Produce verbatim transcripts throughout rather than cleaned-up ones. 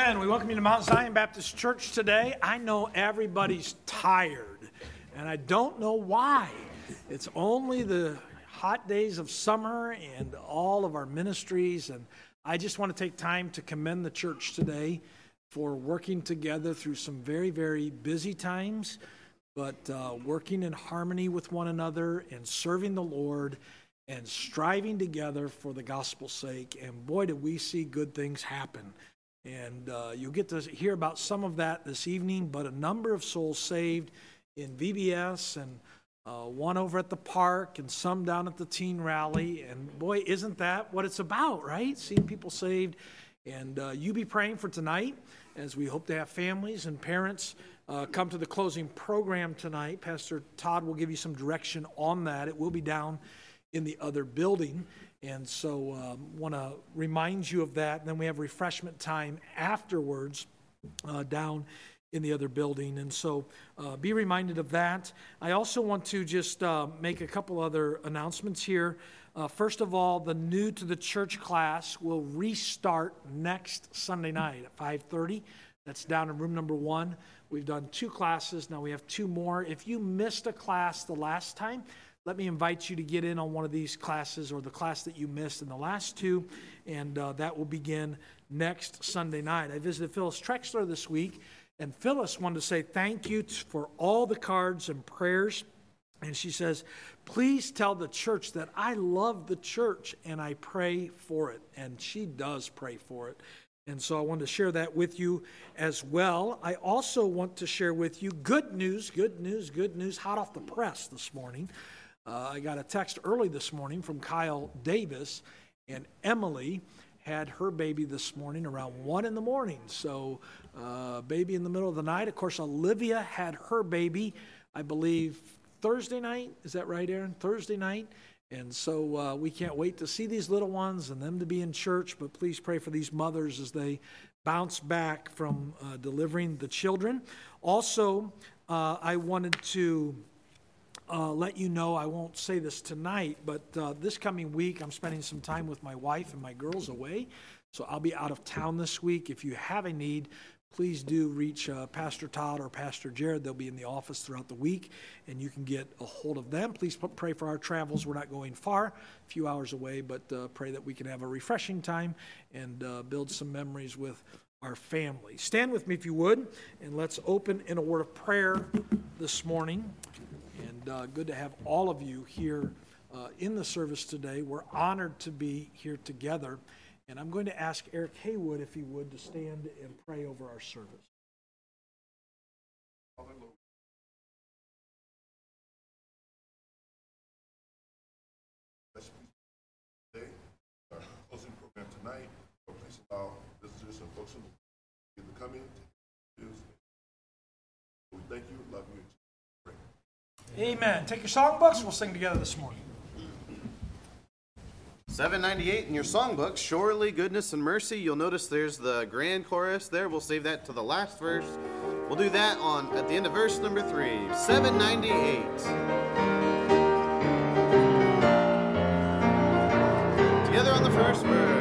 Amen. We welcome you to Mount Zion Baptist Church today. I know everybody's tired, and I don't know why. It's only the hot days of summer and all of our ministries, and I just want to take time to commend the church today for working together through some very, very busy times, but uh, working in harmony with one another and serving the Lord and striving together for the gospel's sake. And boy, did we see good things happen. And uh, you'll get to hear about some of that this evening, but a number of souls saved in V B S and uh, one over at the park and some down at the teen rally. And boy, isn't that what it's about, right? Seeing people saved. And uh, you be praying for tonight as we hope to have families and parents uh, come to the closing program tonight. Pastor Todd will give you some direction on that. It will be down in the other building. And so I um, want to remind you of that. And then we have refreshment time afterwards uh, down in the other building. And so uh, be reminded of that. I also want to just uh, make a couple other announcements here. Uh, first of all, the new to the church class will restart next Sunday night at five thirty. That's down in room number one. We've done two classes. Now we have two more. If you missed a class the last time, let me invite you to get in on one of these classes or the class that you missed in the last two, and uh, that will begin next Sunday night. I visited Phyllis Trexler this week, and Phyllis wanted to say thank you for all the cards and prayers. And she says, please tell the church that I love the church and I pray for it. And she does pray for it. And so I wanted to share that with you as well. I also want to share with you good news, good news, good news, hot off the press this morning. Uh, I got a text early this morning from Kyle Davis, and Emily had her baby this morning around one in the morning. So uh, baby in the middle of the night. Of course, Olivia had her baby, I believe, Thursday night. Is that right, Aaron? Thursday night. And so uh, we can't wait to see these little ones and them to be in church. But please pray for these mothers as they bounce back from uh, delivering the children. Also, uh, I wanted to Uh, let you know, I won't say this tonight, but uh, this coming week I'm spending some time with my wife and my girls away, so I'll be out of town this week. If you have a need, please do reach uh, Pastor Todd or Pastor Jared. They'll be in the office throughout the week, and you can get a hold of them. Please pray for our travels. We're not going far, a few hours away, but uh, pray that we can have a refreshing time and uh, build some memories with our family. Stand with me if you would, and let's open in a word of prayer this morning. And uh, good to have all of you here uh, in the service today. We're honored to be here together. And I'm going to ask Eric Haywood, if he would, to stand and pray over our service. Today, our closing program tonight, please allow visitors and folks to come in. We thank you, love you. Amen. Take your songbooks. We'll sing together this morning. seven ninety-eight in your songbook, Surely Goodness and Mercy. You'll notice there's the grand chorus there. We'll save that to the last verse. We'll do that on at the end of verse number three. seven ninety-eight. Together on the first verse.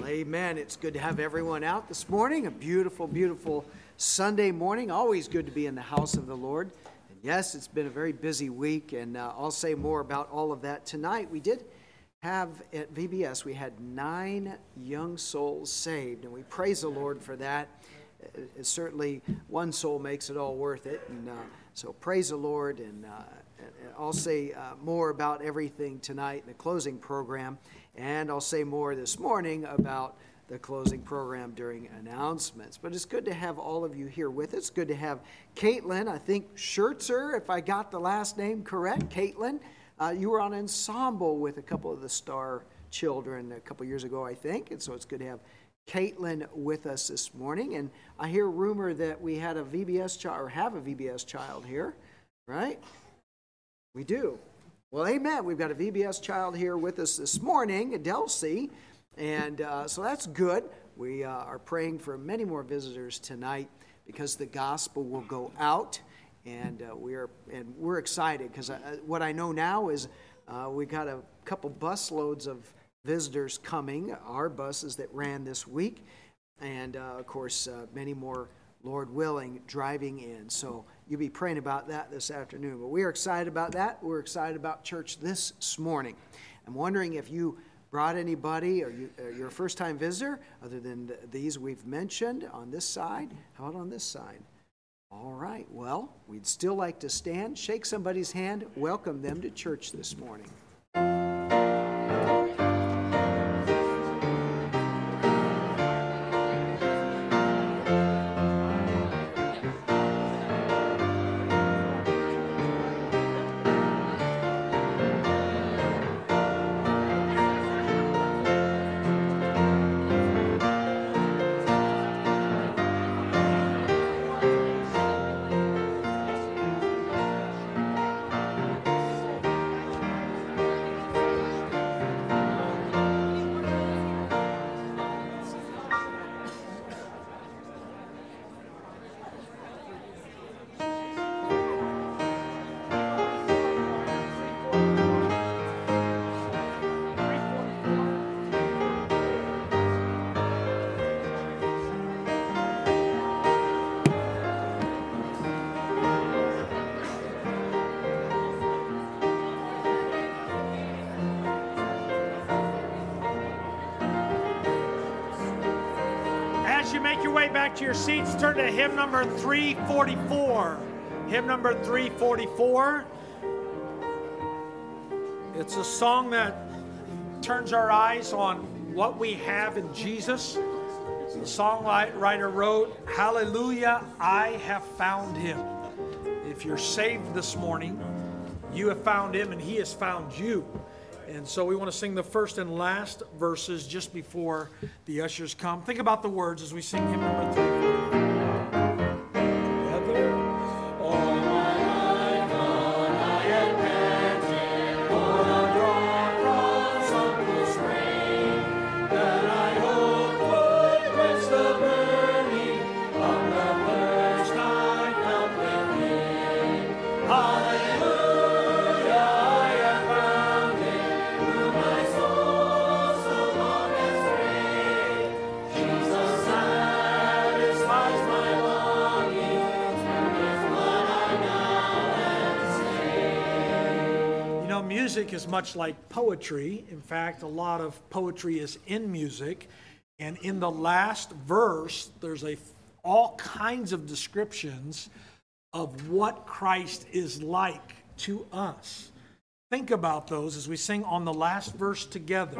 Amen. It's good to have everyone out this morning. A beautiful, beautiful Sunday morning. Always good to be in the house of the Lord. And yes, it's been a very busy week, and uh, I'll say more about all of that tonight. We did have at V B S, we had nine young souls saved, and we praise the Lord for that. It, it certainly, one soul makes it all worth it. And uh, so praise the Lord, and, uh, and I'll say uh, more about everything tonight in the closing program. And I'll say more this morning about the closing program during announcements. But it's good to have all of you here with us. Good to have Caitlin, I think Schertzer, if I got the last name correct. Caitlin, uh, you were on ensemble with a couple of the Star children a couple years ago, I think. And so it's good to have Caitlin with us this morning. And I hear rumor that we had a V B S child, or have a V B S child here, right? We do. Well, amen. We've got a V B S child here with us this morning, Adelcy, and uh, so that's good. We uh, are praying for many more visitors tonight because the gospel will go out, and uh, we are and we're excited because what I know now is uh, we got a couple bus loads of visitors coming, our buses that ran this week, and uh, of course uh, many more, Lord willing, driving in. So you'll be praying about that this afternoon. But we are excited about that. We're excited about church this morning. I'm wondering if you brought anybody, or you, or you're a first-time visitor, other than the, these we've mentioned on this side. How about on this side? All right. Well, we'd still like to stand, shake somebody's hand, welcome them to church this morning. Make your way back to your seats. Turn to hymn number three forty-four. Hymn number three forty-four. It's a song that turns our eyes on what we have in Jesus. The songwriter wrote, "Hallelujah, I have found him." If you're saved this morning, you have found him and he has found you. And so we want to sing the first and last verses just before the ushers come. Think about the words as we sing hymn number three forty-four. Together. All my life long I have panted for a draught from some cool spring, that I hope would quench the burning of the thirst I felt within. Hallelujah. Music is much like poetry. In fact, a lot of poetry is in music. And in the last verse, there's a all kinds of descriptions of what Christ is like to us. Think about those as we sing on the last verse together.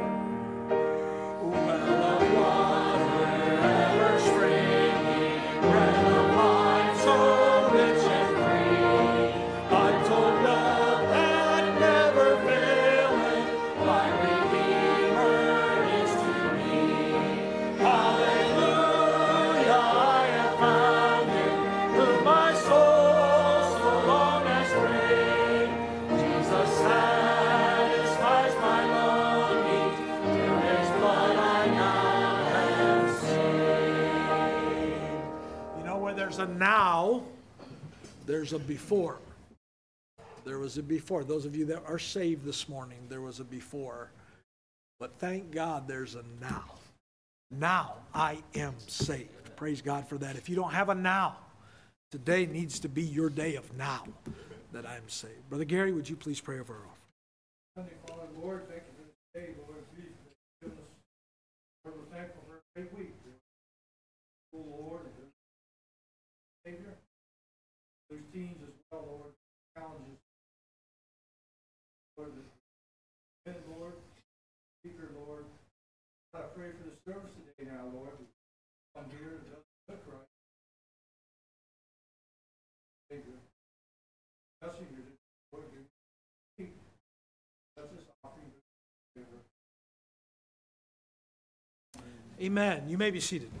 Well of water ever springing, bread of life so rich and free, untold love that never faileth, my Redeemer is to me. Hallelujah, I have found him, whom my soul so long has prayed. Jesus satisfies my longing, through his blood I now am saved. You know, where there's a now, there's a before. There was a before. Those of you that are saved this morning, there was a before. But thank God there's a now. Now I am saved. Praise God for that. If you don't have a now, today needs to be your day of now that I'm saved. Brother Gary, would you please pray over our offering? Heavenly Father, Lord, thank you for this day, Lord. Please give us, Lord, we're thankful for a great week. Oh, Lord, and Savior, those teens as well, Lord, challenges. Lord, the Lord, speaker, Lord. I pray for the service today now, Lord. We come here and look right. Savior, blessing you, Lord, give me bless this offering. Amen. You may be seated.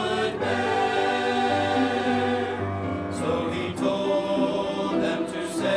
To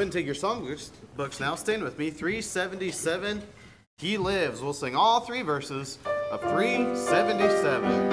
and take your song books, books now. Stand with me. three seventy-seven, He Lives. We'll sing all three verses of three seventy-seven.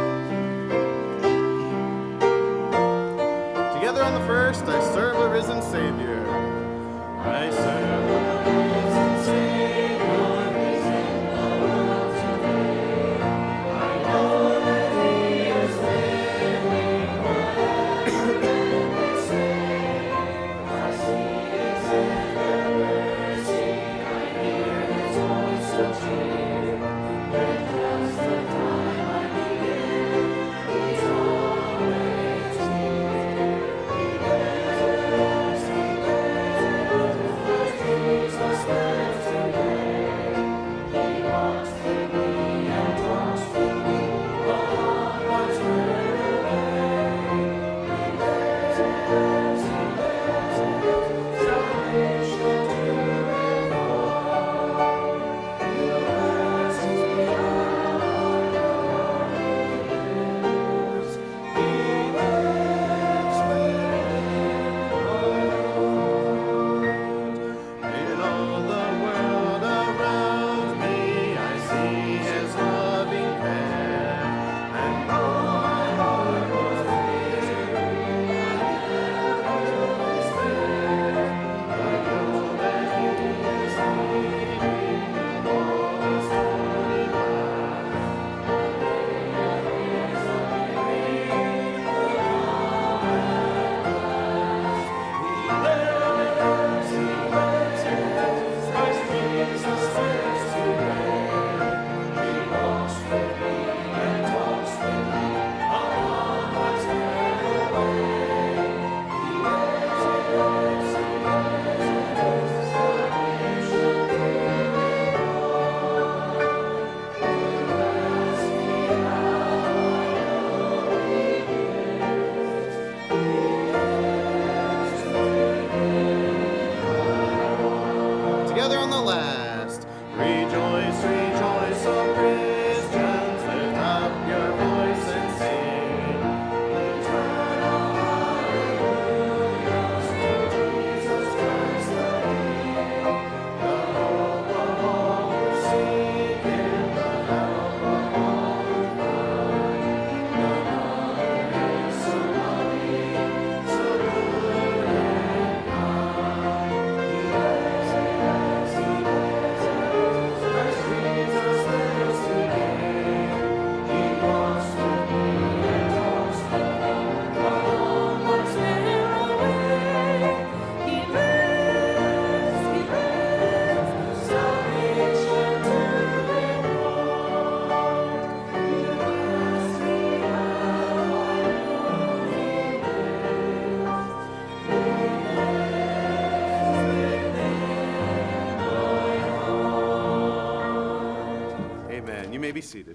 Together on the first, I serve a risen Savior. I serve a risen Savior, risen the world today. I know that He is living wherever they say. I see His tender mercy, I hear His voice of cheer. When just the time I begin, He's always here. He lives, He lives, Jesus lives today. He walks with me and talks with me, on what's right away. He lives, He lives, He lives, He lives, salvation to bring home. He lives, He lives, He lives within. In all the world around me, I see His loving care, and my heart was weary. I was there. I know that He is leading all the stormy path. He lives, He lives, He lives, Christ Jesus lives today. He walks with me and talks with me, on what's right away. He lives, He lives, He lives, He lives, salvation to bring home. He lives, He Together on the last. Rejoice, rejoice, O Christians, lift up your voice and sing. Eternal hallelujahs to Jesus Christ the King. The hope of all who seek Him, the help of all who find. None other is so loving, so good and kind. He lives, He lives, He lives, He lives, Christ Jesus lives today. He walks with me and talks with me, along what's there away. He lives, He lives, salvation to bring home. He lives, He lives, He lives. Amen. You may be seated.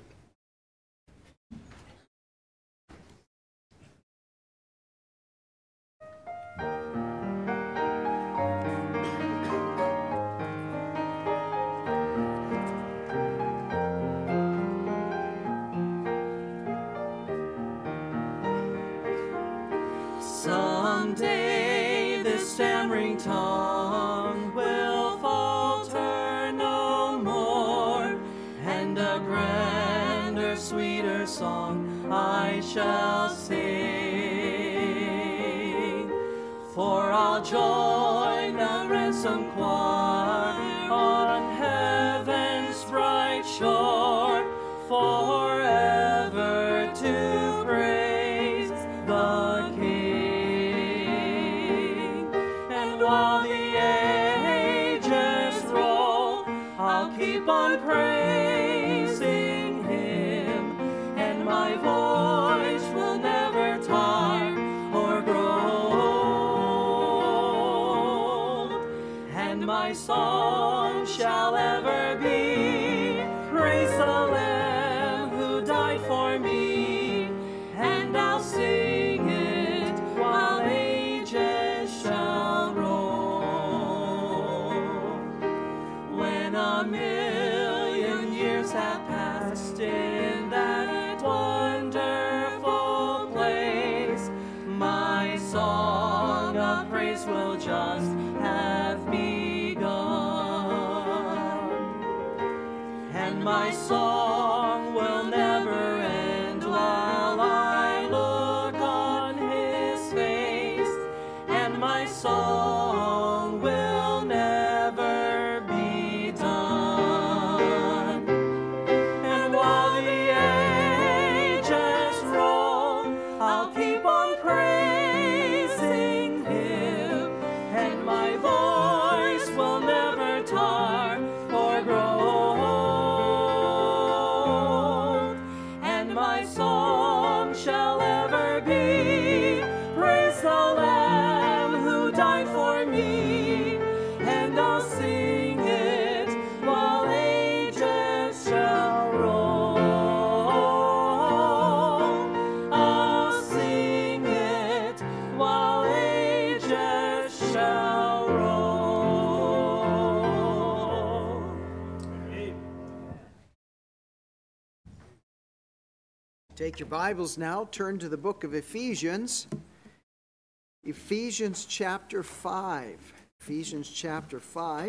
Someday this stammering tongue will falter no more, and a grander, sweeter song I shall sing. For I'll join the ransomed choir on heaven's bright shore, forever to praise the King. And while the ages roll, I'll keep on praising Him, and my voice will never tire or grow. And my song shall ever be, praise the Lamb who died for me, and I'll sing it while ages shall roll. When a million years have passed in that wonderful place, my song of praise will just have and my song will never end while I look on his face, and my song will never be done. And while the ages roll, I'll keep on praising him, and my voice will never tire or grow old. And my song shall ever be, praise the Lamb who died for me, and I'll sing it while ages shall roll. I'll sing it while ages shall roll. Take your Bibles now, turn to the book of Ephesians. Ephesians chapter five. Ephesians chapter five.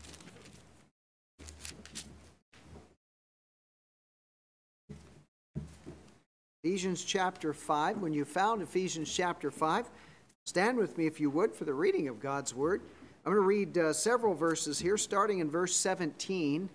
Ephesians chapter five. When you found Ephesians chapter five, stand with me if you would for the reading of God's Word. I'm going to read uh, several verses here, starting in verse seventeen.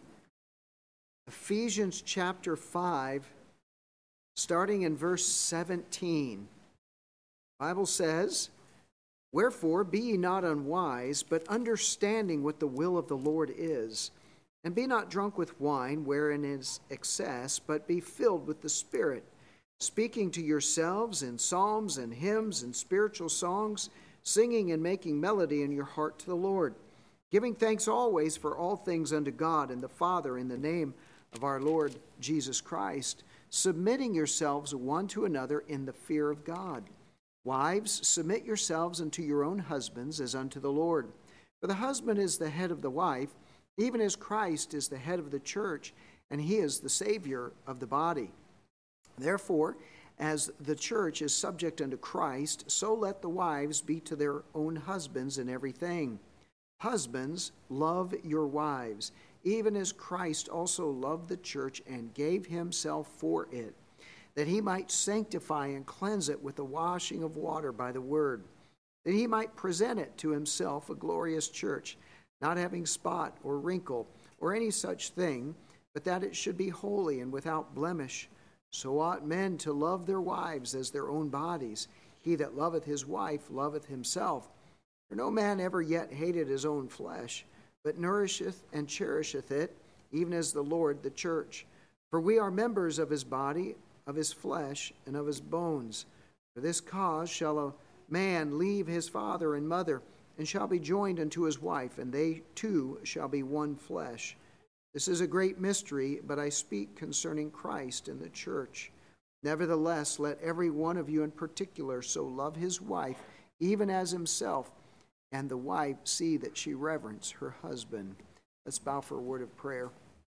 Ephesians chapter five, starting in verse seventeen. The Bible says, "Wherefore be ye not unwise, but understanding what the will of the Lord is. And be not drunk with wine, wherein is excess, but be filled with the Spirit, speaking to yourselves in psalms and hymns and spiritual songs, singing and making melody in your heart to the Lord, giving thanks always for all things unto God and the Father in the name of our Lord Jesus Christ, submitting yourselves one to another in the fear of God. Wives, submit yourselves unto your own husbands as unto the Lord. For the husband is the head of the wife, even as Christ is the head of the church, and he is the Savior of the body. Therefore, as the church is subject unto Christ, so let the wives be to their own husbands in everything. Husbands, love your wives, even as Christ also loved the church and gave himself for it, that he might sanctify and cleanse it with the washing of water by the word, that he might present it to himself a glorious church, not having spot or wrinkle or any such thing, but that it should be holy and without blemish. So ought men to love their wives as their own bodies. He that loveth his wife loveth himself. For no man ever yet hated his own flesh, but nourisheth and cherisheth it, even as the Lord the church. For we are members of his body, of his flesh, and of his bones. For this cause shall a man leave his father and mother, and shall be joined unto his wife, and they two shall be one flesh. This is a great mystery, but I speak concerning Christ and the church. Nevertheless, let every one of you in particular so love his wife, even as himself, and the wife see that she reverence her husband." Let's bow for a word of prayer.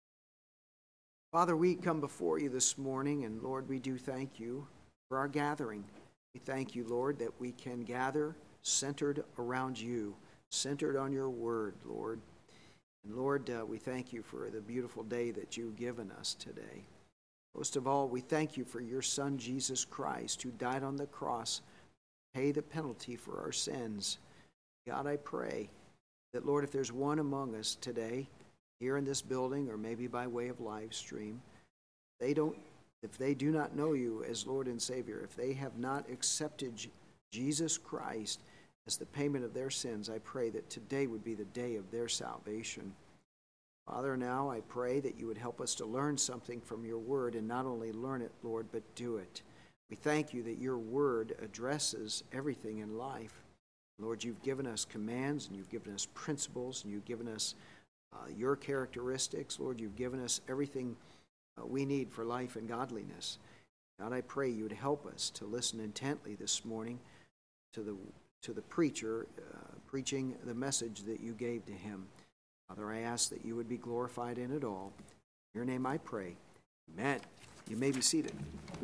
Father, we come before you this morning, and Lord, we do thank you for our gathering. We thank you, Lord, that we can gather centered around you, centered on your word, Lord. And Lord, uh, we thank you for the beautiful day that you've given us today. Most of all, we thank you for your Son, Jesus Christ, who died on the cross to pay the penalty for our sins. God, I pray that, Lord, if there's one among us today, here in this building or maybe by way of live stream, they don't, if they do not know you as Lord and Savior, if they have not accepted Jesus Christ as the payment of their sins, I pray that today would be the day of their salvation. Father, now I pray that you would help us to learn something from your word, and not only learn it, Lord, but do it. We thank you that your word addresses everything in life. Lord, you've given us commands, and you've given us principles, and you've given us uh, your characteristics. Lord, you've given us everything uh, we need for life and godliness. God, I pray you would help us to listen intently this morning to the to the preacher uh, preaching the message that you gave to him. Father, I ask that you would be glorified in it all. In your name I pray. Amen. You may be seated.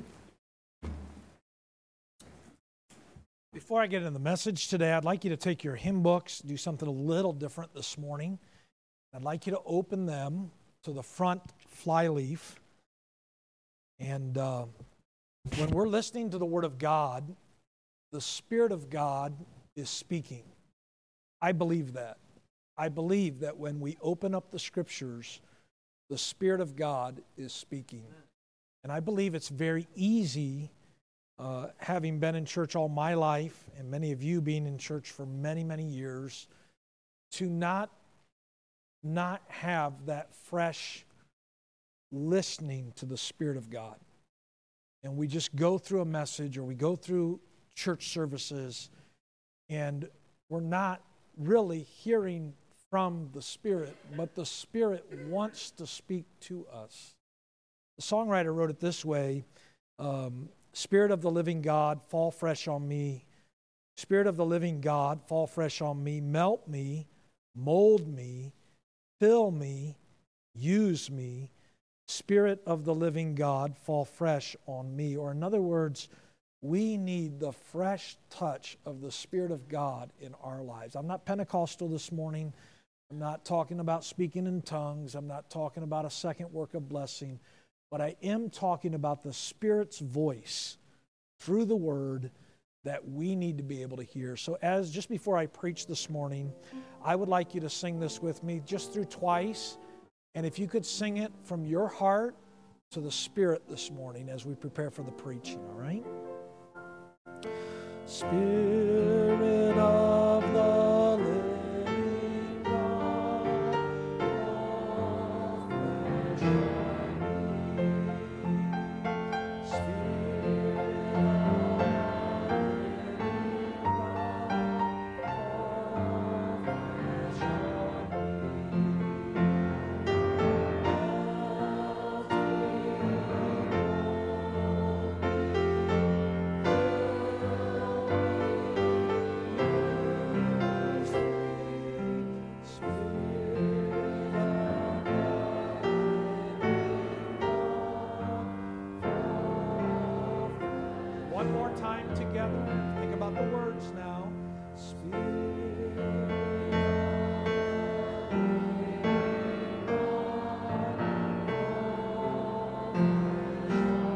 Before I get into the message today, I'd like you to take your hymn books, do something a little different this morning. I'd like you to open them to the front flyleaf. And uh, when we're listening to the Word of God, the Spirit of God is speaking. I believe that. I believe that when we open up the Scriptures, the Spirit of God is speaking. And I believe it's very easy, uh, having been in church all my life, and many of you being in church for many, many years, to not, not have that fresh listening to the Spirit of God. And we just go through a message, or we go through church services, and we're not really hearing from the Spirit, but the Spirit wants to speak to us. The songwriter wrote it this way, um, Spirit of the living God, fall fresh on me. Spirit of the living God, fall fresh on me. Melt me, mold me, fill me, use me. Spirit of the living God, fall fresh on me. Or in other words, we need the fresh touch of the Spirit of God in our lives. I'm not Pentecostal this morning. I'm not talking about speaking in tongues. I'm not talking about a second work of blessing. But I am talking about the Spirit's voice through the Word that we need to be able to hear. So as just before I preach this morning, I would like you to sing this with me just through twice. And if you could sing it from your heart to the Spirit this morning as we prepare for the preaching, all right? Spirit of the living God, fall fresh on me. Spirit of the living God, fall fresh on me. One more time together. Think about the words now. Spirit of the living God, fall fresh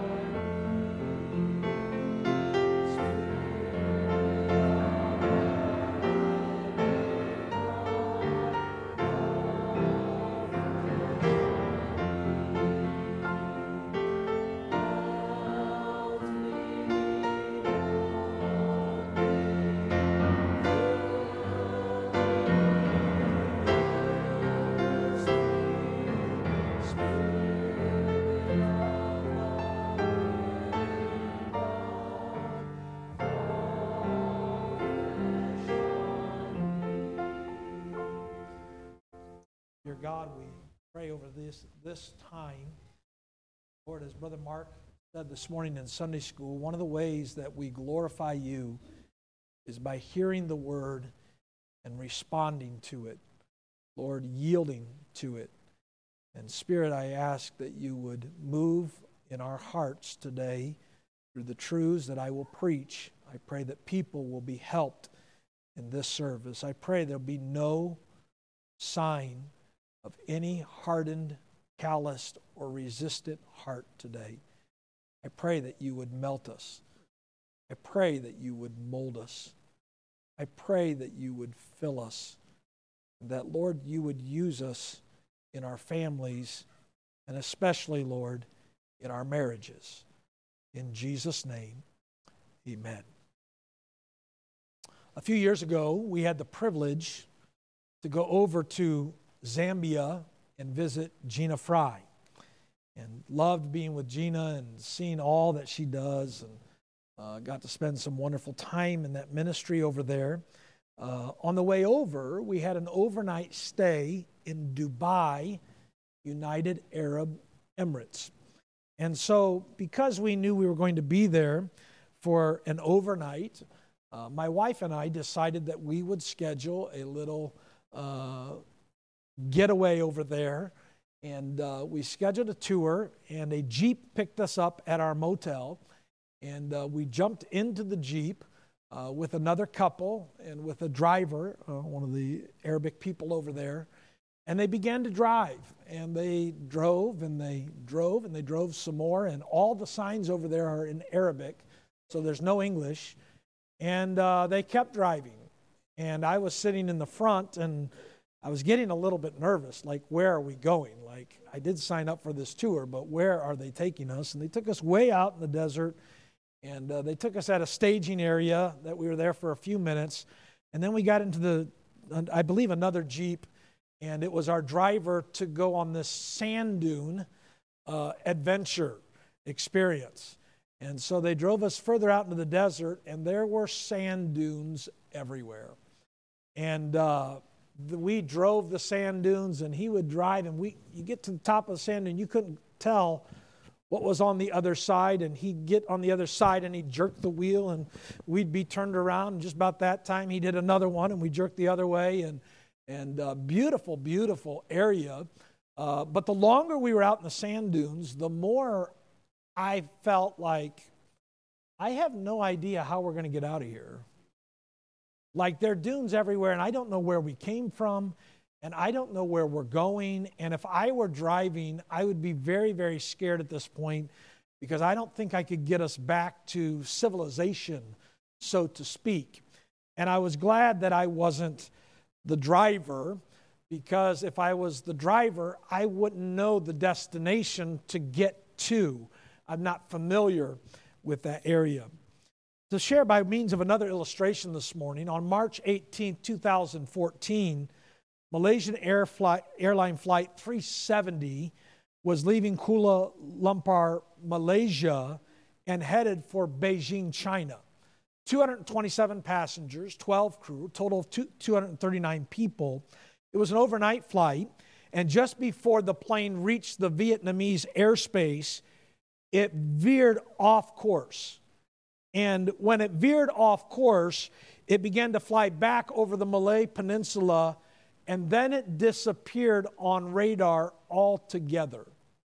on me. Spirit of the living God, fall fresh Dear God, we pray over this this time. Lord, as Brother Mark said this morning in Sunday school, one of the ways that we glorify you is by hearing the word and responding to it. Lord, yielding to it. And Spirit, I ask that you would move in our hearts today through the truths that I will preach. I pray that people will be helped in this service. I pray there'll be no sign of any hardened, calloused, or resistant heart today. I pray that you would melt us. I pray that you would mold us. I pray that you would fill us. And that, Lord, you would use us in our families, and especially, Lord, in our marriages. In Jesus' name, amen. A few years ago, we had the privilege to go over to Zambia and visit Gina Fry, and loved being with Gina and seeing all that she does, and uh, got to spend some wonderful time in that ministry over there. Uh, on the way over, we had an overnight stay in Dubai, United Arab Emirates. And so because we knew we were going to be there for an overnight, uh, my wife and I decided that we would schedule a little uh, getaway over there. And uh, we scheduled a tour, and a Jeep picked us up at our motel. And uh, we jumped into the Jeep uh, with another couple and with a driver, uh, one of the Arabic people over there. And they began to drive, and they drove, and they drove, and they drove some more, and all the signs over there are in Arabic, so there's no English. And uh, they kept driving, and I was sitting in the front, and I was getting a little bit nervous, like, where are we going? Like, I did sign up for this tour, but where are they taking us? And they took us way out in the desert, and uh, they took us at a staging area that we were there for a few minutes, and then we got into the, I believe, another Jeep, and it was our driver to go on this sand dune uh, adventure experience. And so they drove us further out into the desert, and there were sand dunes everywhere. And uh, the, we drove the sand dunes, and he would drive, and we you get to the top of the sand dune, you couldn't tell what was on the other side, and he'd get on the other side, and he'd jerk the wheel, and we'd be turned around, and just about that time, he did another one, and we jerked the other way, and and uh, beautiful, beautiful area. Uh, but the longer we were out in the sand dunes, the more I felt like I have no idea how we're going to get out of here. Like, there are dunes everywhere, and I don't know where we came from, and I don't know where we're going. And if I were driving, I would be very, very scared at this point, because I don't think I could get us back to civilization, so to speak. And I was glad that I wasn't the driver, because if I was the driver, I wouldn't know the destination to get to. I'm not familiar with that area. To share by means of another illustration this morning, on March eighteenth, twenty fourteen, Malaysian Air flight, airline flight three seventy was leaving Kuala Lumpur, Malaysia, and headed for Beijing, China. two hundred twenty-seven passengers, twelve crew, total of two hundred thirty-nine people. It was an overnight flight, and just before the plane reached the Vietnamese airspace, it veered off course. And when it veered off course, it began to fly back over the Malay Peninsula, and then it disappeared on radar altogether.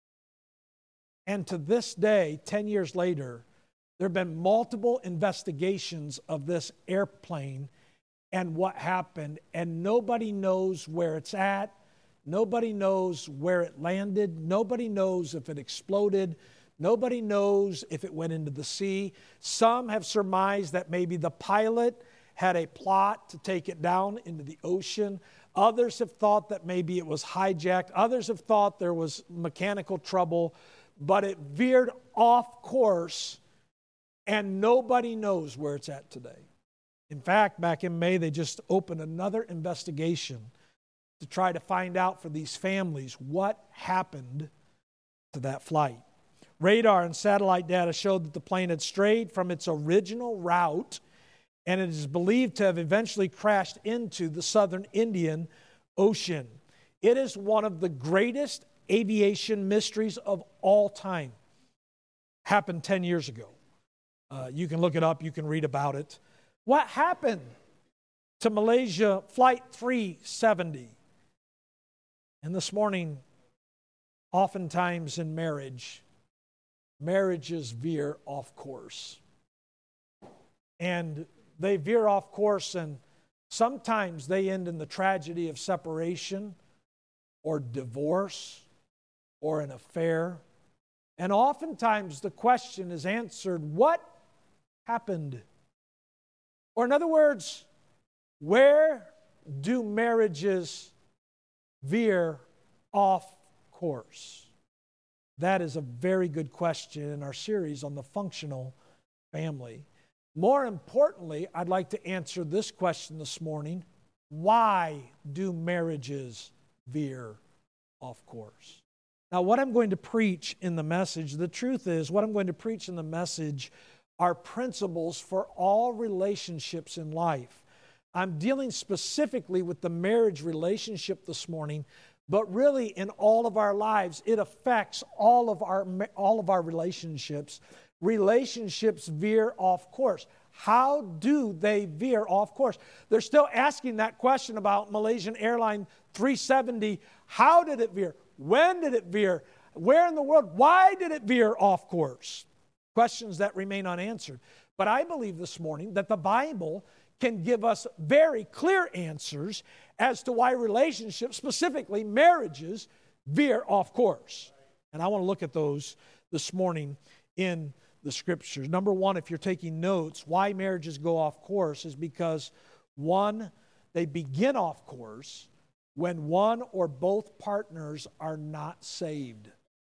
And to this day, ten years later, there have been multiple investigations of this airplane and what happened, and nobody knows where it's at. Nobody knows where it landed. Nobody knows if it exploded. Nobody knows if it went into the sea. Some have surmised that maybe the pilot had a plot to take it down into the ocean. Others have thought that maybe it was hijacked. Others have thought there was mechanical trouble, but it veered off course, and nobody knows where it's at today. In fact, back in May, they just opened another investigation to try to find out for these families what happened to that flight. Radar and satellite data showed that the plane had strayed from its original route, and it is believed to have eventually crashed into the southern Indian Ocean. It is one of the greatest aviation mysteries of all time. Happened ten years ago. Uh, you can look it up, you can read about it. What happened to Malaysia Flight three seventy? And this morning, oftentimes in marriage, marriages veer off course. And they veer off course, and sometimes they end in the tragedy of separation or divorce or an affair. And oftentimes the question is answered, what happened? Or in other words, where do marriages veer off course? That is a very good question in our series on the functional family. More importantly, I'd like to answer this question this morning. Why do marriages veer off course? Now, what I'm going to preach in the message, the truth is, what I'm going to preach in the message are principles for all relationships in life. I'm dealing specifically with the marriage relationship this morning, but really in all of our lives, it affects all of our all of our relationships. Relationships veer off course. How do they veer off course? They're still asking that question about Malaysian Airline three seventy. How did it veer? When did it veer? Where in the world? Why did it veer off course? Questions that remain unanswered. But I believe this morning that the Bible can give us very clear answers as to why relationships, specifically marriages, veer off course. And I want to look at those this morning in the Scriptures. Number one, if you're taking notes, why marriages go off course is because, one, they begin off course when one or both partners are not saved.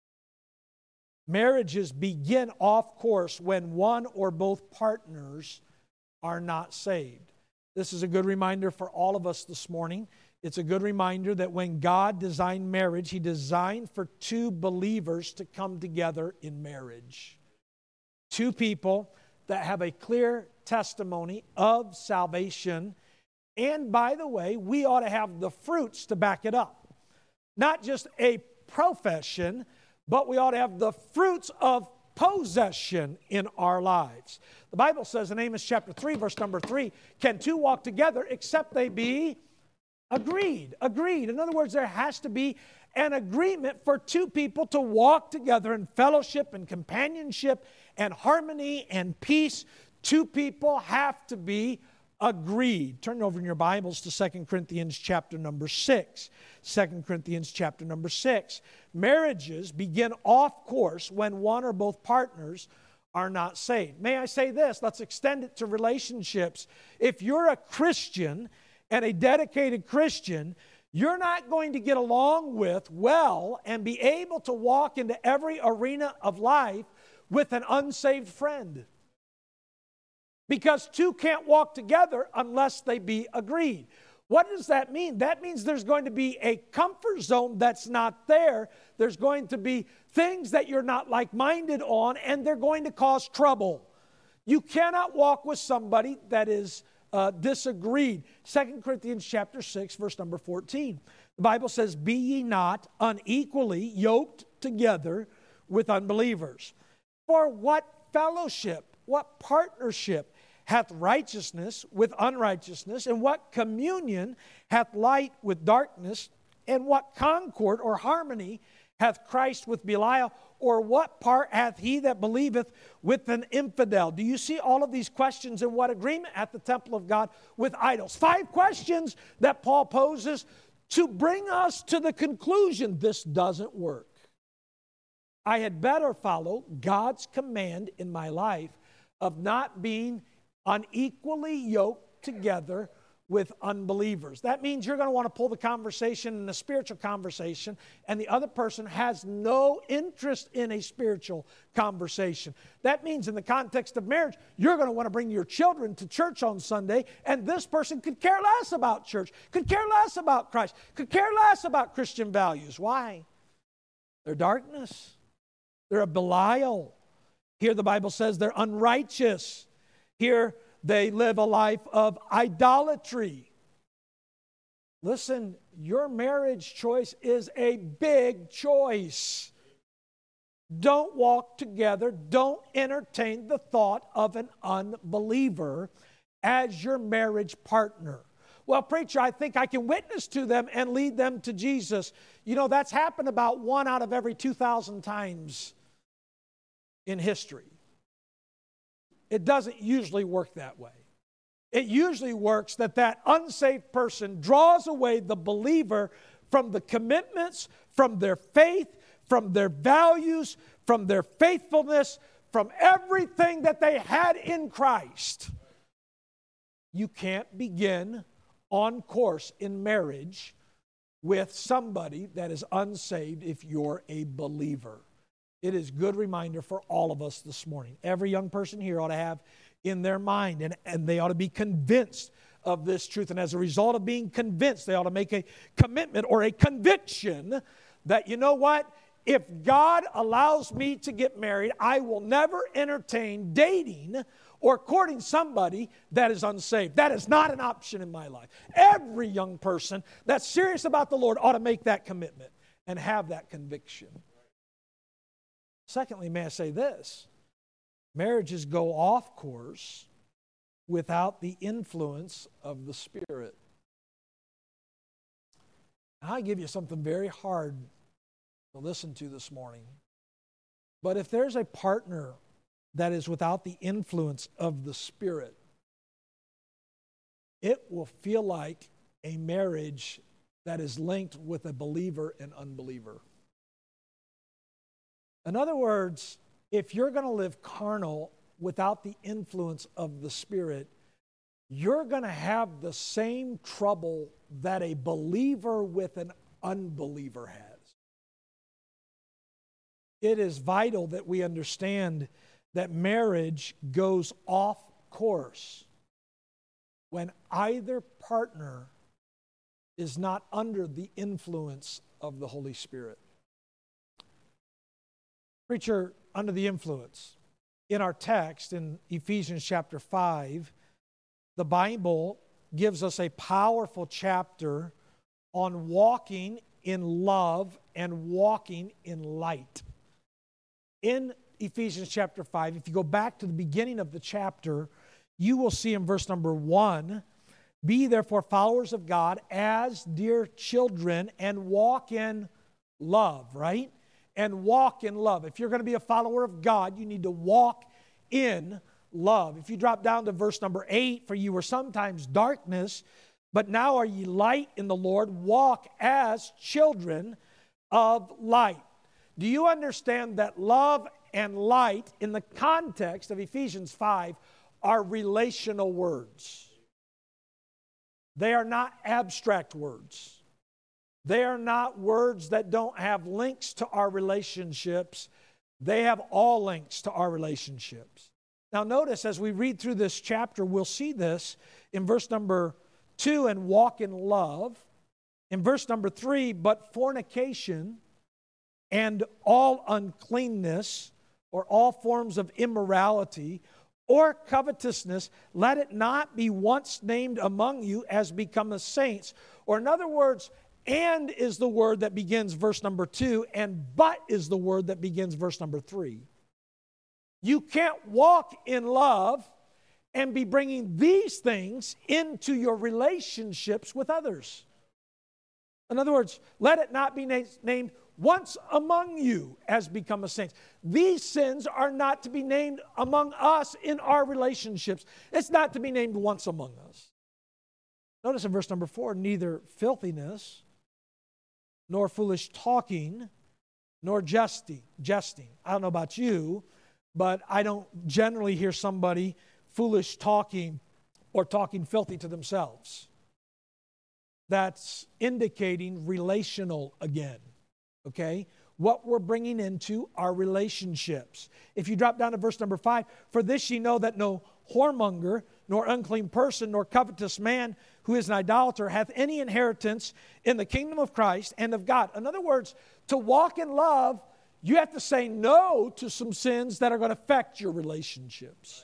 Marriages begin off course when one or both partners are not saved. This is a good reminder for all of us this morning. It's a good reminder that when God designed marriage, He designed for two believers to come together in marriage. Two people that have a clear testimony of salvation. And by the way, we ought to have the fruits to back it up. Not just a profession, but we ought to have the fruits of possession in our lives. The Bible says in Amos chapter three, verse number three, can two walk together except they be agreed? Agreed. In other words, there has to be an agreement for two people to walk together in fellowship and companionship and harmony and peace. Two people have to be agreed. Turn over in your Bibles to Second Corinthians chapter number six. Second Corinthians chapter number six. Marriages begin off course when one or both partners are not saved. May I say this? Let's extend it to relationships. If you're a Christian and a dedicated Christian, you're not going to get along with well and be able to walk into every arena of life with an unsaved friend. Because two can't walk together unless they be agreed. What does that mean? That means there's going to be a comfort zone that's not there. There's going to be things that you're not like-minded on, and they're going to cause trouble. You cannot walk with somebody that is uh, disagreed. Second Corinthians chapter six, verse number fourteen. The Bible says, be ye not unequally yoked together with unbelievers. For what fellowship, what partnership hath righteousness with unrighteousness, and what communion hath light with darkness, and what concord or harmony hath Christ with Belial, or what part hath he that believeth with an infidel? Do you see all of these questions in what agreement at the temple of God with idols? Five questions that Paul poses to bring us to the conclusion this doesn't work. I had better follow God's command in my life of not being unequally yoked together with unbelievers. That means you're going to want to pull the conversation in a spiritual conversation, and the other person has no interest in a spiritual conversation. That means in the context of marriage, you're going to want to bring your children to church on Sunday, and this person could care less about church, could care less about Christ, could care less about Christian values. Why? They're darkness. They're a Belial. Here the Bible says they're unrighteous. Here they live a life of idolatry. Listen, your marriage choice is a big choice. Don't walk together. Don't entertain the thought of an unbeliever as your marriage partner. Well, preacher, I think I can witness to them and lead them to Jesus. You know, that's happened about one out of every two thousand times in history. It doesn't usually work that way. It usually works that that unsaved person draws away the believer from the commitments, from their faith, from their values, from their faithfulness, from everything that they had in Christ. You can't begin on course in marriage with somebody that is unsaved if you're a believer. It is a good reminder for all of us this morning. Every young person here ought to have in their mind, and, and they ought to be convinced of this truth. And as a result of being convinced, they ought to make a commitment or a conviction that, you know what? If God allows me to get married, I will never entertain dating or courting somebody that is unsaved. That is not an option in my life. Every young person that's serious about the Lord ought to make that commitment and have that conviction. Secondly, may I say this? Marriages go off course without the influence of the Spirit. I give you something very hard to listen to this morning. But if there's a partner that is without the influence of the Spirit, it will feel like a marriage that is linked with a believer and unbeliever. In other words, if you're going to live carnal without the influence of the Spirit, you're going to have the same trouble that a believer with an unbeliever has. It is vital that we understand that marriage goes off course when either partner is not under the influence of the Holy Spirit. Preacher, under the influence. In our text in Ephesians chapter five, the Bible gives us a powerful chapter on walking in love and walking in light. In Ephesians chapter five, if you go back to the beginning of the chapter, you will see in verse number one, be therefore followers of God as dear children and walk in love, right? And walk in love. If you're going to be a follower of God, you need to walk in love. If you drop down to verse number eight, for you were sometimes darkness, but now are ye light in the Lord, walk as children of light. Do you understand that love and light in the context of Ephesians five are relational words? They are not abstract words. They are not words that don't have links to our relationships. They have all links to our relationships. Now notice as we read through this chapter, we'll see this in verse number two, and walk in love. In verse number three, but fornication and all uncleanness or all forms of immorality or covetousness, let it not be once named among you as become the saints. Or in other words, and is the word that begins verse number two, and but is the word that begins verse number three. You can't walk in love and be bringing these things into your relationships with others. In other words, let it not be na- named once among you as become a saint. These sins are not to be named among us in our relationships. It's not to be named once among us. Notice in verse number four, neither filthiness, nor foolish talking, nor jesting. Jesting. I don't know about you, but I don't generally hear somebody foolish talking or talking filthy to themselves. That's indicating relational again, okay? What we're bringing into our relationships. If you drop down to verse number five, for this ye know that no whoremonger, nor unclean person, nor covetous man who is an idolater hath any inheritance in the kingdom of Christ and of God. In other words, to walk in love, you have to say no to some sins that are going to affect your relationships.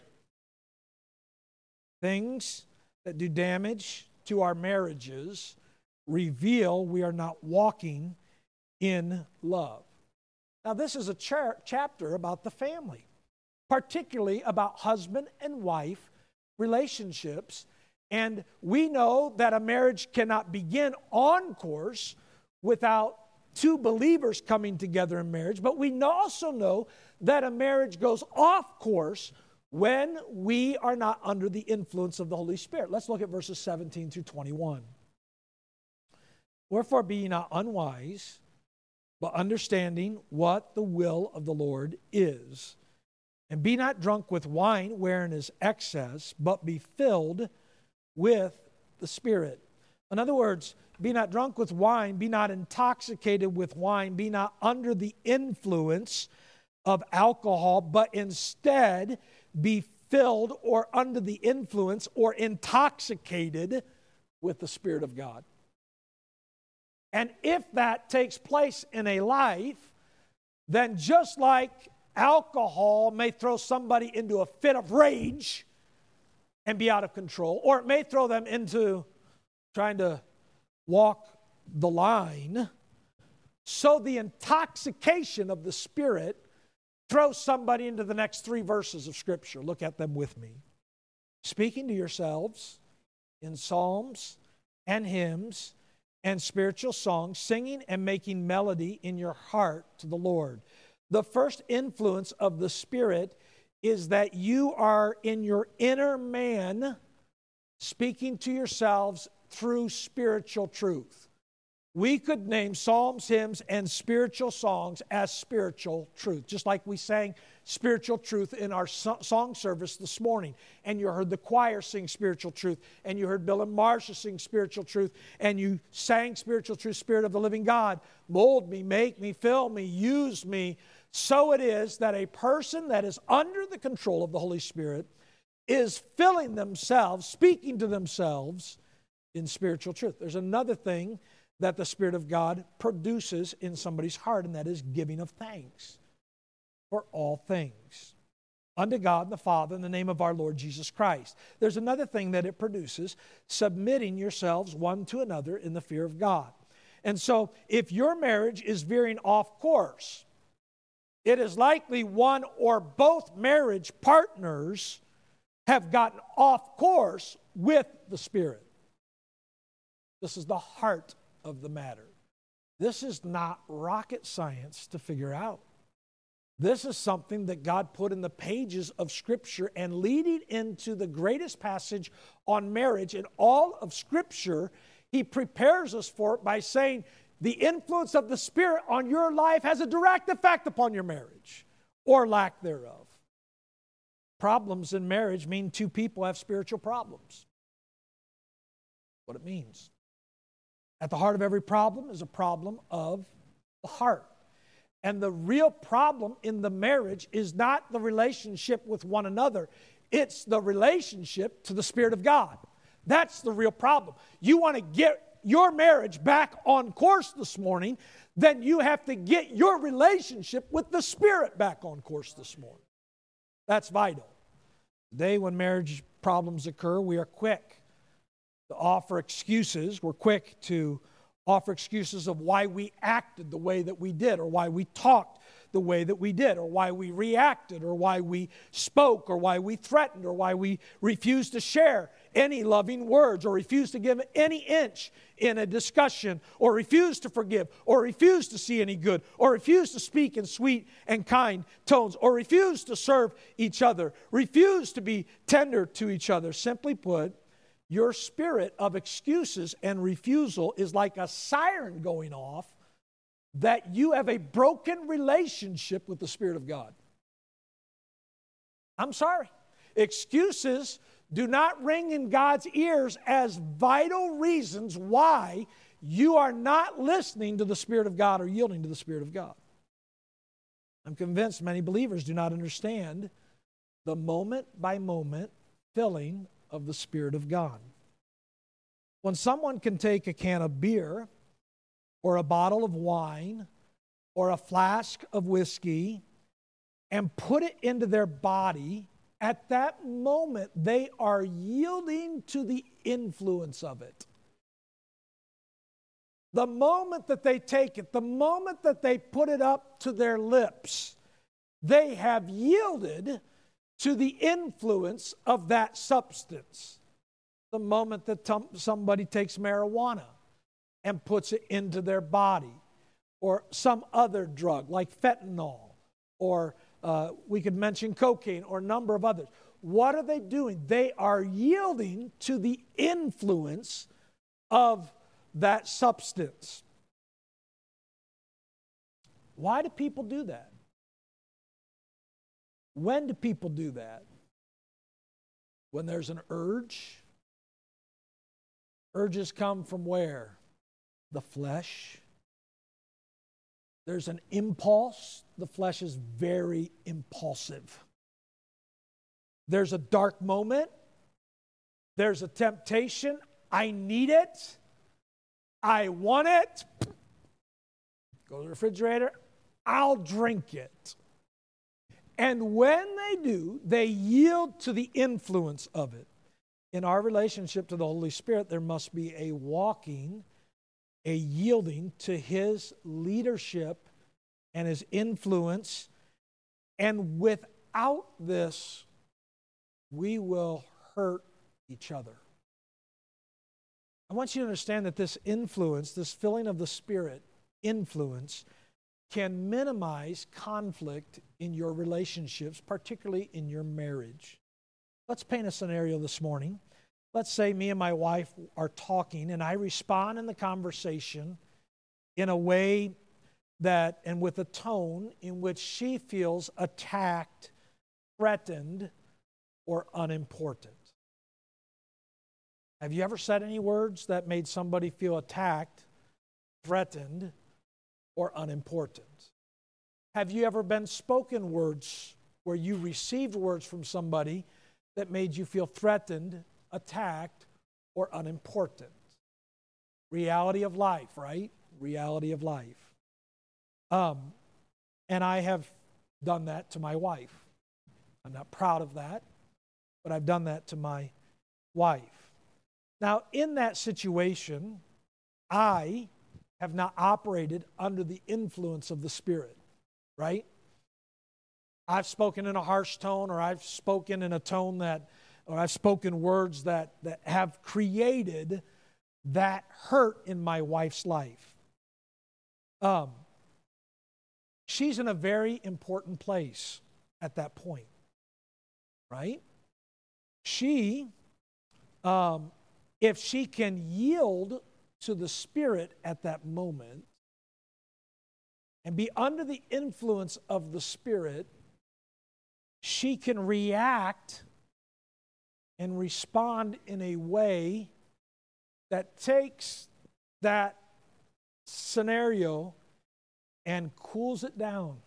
Things that do damage to our marriages reveal we are not walking in love. Now, this is a cha- chapter about the family, particularly about husband and wife relationships. And we know that a marriage cannot begin on course without two believers coming together in marriage. But we also know that a marriage goes off course when we are not under the influence of the Holy Spirit. Let's look at verses seventeen through twenty-one. Wherefore be ye not unwise, but understanding what the will of the Lord is. And be not drunk with wine, wherein is excess, but be filled with the Spirit. In other words, be not drunk with wine, be not intoxicated with wine, be not under the influence of alcohol, but instead be filled or under the influence or intoxicated with the Spirit of God. And if that takes place in a life, then just like alcohol may throw somebody into a fit of rage and be out of control, or it may throw them into trying to walk the line, so the intoxication of the Spirit throws somebody into the next three verses of Scripture. Look at them with me. Speaking to yourselves in psalms and hymns and spiritual songs, singing and making melody in your heart to the Lord. The first influence of the Spirit is that you are in your inner man speaking to yourselves through spiritual truth. We could name psalms, hymns, and spiritual songs as spiritual truth, just like we sang spiritual truth in our so- song service this morning. And you heard the choir sing spiritual truth, and you heard Bill and Marcia sing spiritual truth, and you sang spiritual truth, Spirit of the living God, mold me, make me, fill me, use me. So it is that a person that is under the control of the Holy Spirit is filling themselves, speaking to themselves in spiritual truth. There's another thing that the Spirit of God produces in somebody's heart, and that is giving of thanks for all things unto God the Father in the name of our Lord Jesus Christ. There's another thing that it produces, submitting yourselves one to another in the fear of God. And so if your marriage is veering off course, it is likely one or both marriage partners have gotten off course with the Spirit. This is the heart of the matter. This is not rocket science to figure out. This is something that God put in the pages of Scripture, and leading into the greatest passage on marriage in all of Scripture, He prepares us for it by saying the influence of the Spirit on your life has a direct effect upon your marriage, or lack thereof. Problems in marriage mean two people have spiritual problems. What it means. At the heart of every problem is a problem of the heart. And the real problem in the marriage is not the relationship with one another. It's the relationship to the Spirit of God. That's the real problem. You want to get your marriage back on course this morning, then you have to get your relationship with the Spirit back on course this morning. That's vital. Today, when marriage problems occur, we are quick to offer excuses. We're quick to offer excuses of why we acted the way that we did, or why we talked the way that we did, or why we reacted, or why we spoke, or why we threatened, or why we refused to share any loving words, or refused to give any inch in a discussion, or refused to forgive, or refused to see any good, or refused to speak in sweet and kind tones, or refused to serve each other, refused to be tender to each other. Simply put, your spirit of excuses and refusal is like a siren going off that you have a broken relationship with the Spirit of God. I'm sorry. Excuses do not ring in God's ears as vital reasons why you are not listening to the Spirit of God or yielding to the Spirit of God. I'm convinced many believers do not understand the moment-by-moment filling of the Spirit of God. When someone can take a can of beer or a bottle of wine or a flask of whiskey and put it into their body, at that moment they are yielding to the influence of it. The moment that they take it, the moment that they put it up to their lips, they have yielded to the influence of that substance. The moment that t- somebody takes marijuana and puts it into their body, or some other drug like fentanyl, or uh, we could mention cocaine, or a number of others. What are they doing? They are yielding to the influence of that substance. Why do people do that? When do people do that? When there's an urge. Urges come from where? The flesh. There's an impulse. The flesh is very impulsive. There's a dark moment. There's a temptation. I need it. I want it. Go to the refrigerator. I'll drink it. And when they do, they yield to the influence of it. In our relationship to the Holy Spirit, there must be a walking, a yielding to His leadership and His influence. And without this, we will hurt each other. I want you to understand that this influence, this filling of the Spirit influence, can minimize conflict in your relationships, particularly in your marriage. Let's paint a scenario this morning. let's say me and my wife are talking, and I respond in the conversation in a way that, and with a tone in which she feels attacked, threatened, or unimportant. Have you ever said any words that made somebody feel attacked, threatened, or unimportant? Have you ever been spoken words where you received words from somebody that made you feel threatened, attacked, or unimportant? Reality of life, right? Reality of life. Um, and I have done that to my wife. I'm not proud of that, but I've done that to my wife. Now, in that situation, I have not operated under the influence of the Spirit, right? I've spoken in a harsh tone, or I've spoken in a tone that, or I've spoken words that, that have created that hurt in my wife's life. Um, she's in a very important place at that point, right? She, um, if she can yield to the Spirit at that moment and be under the influence of the Spirit, she can react and respond in a way that takes that scenario and cools it down.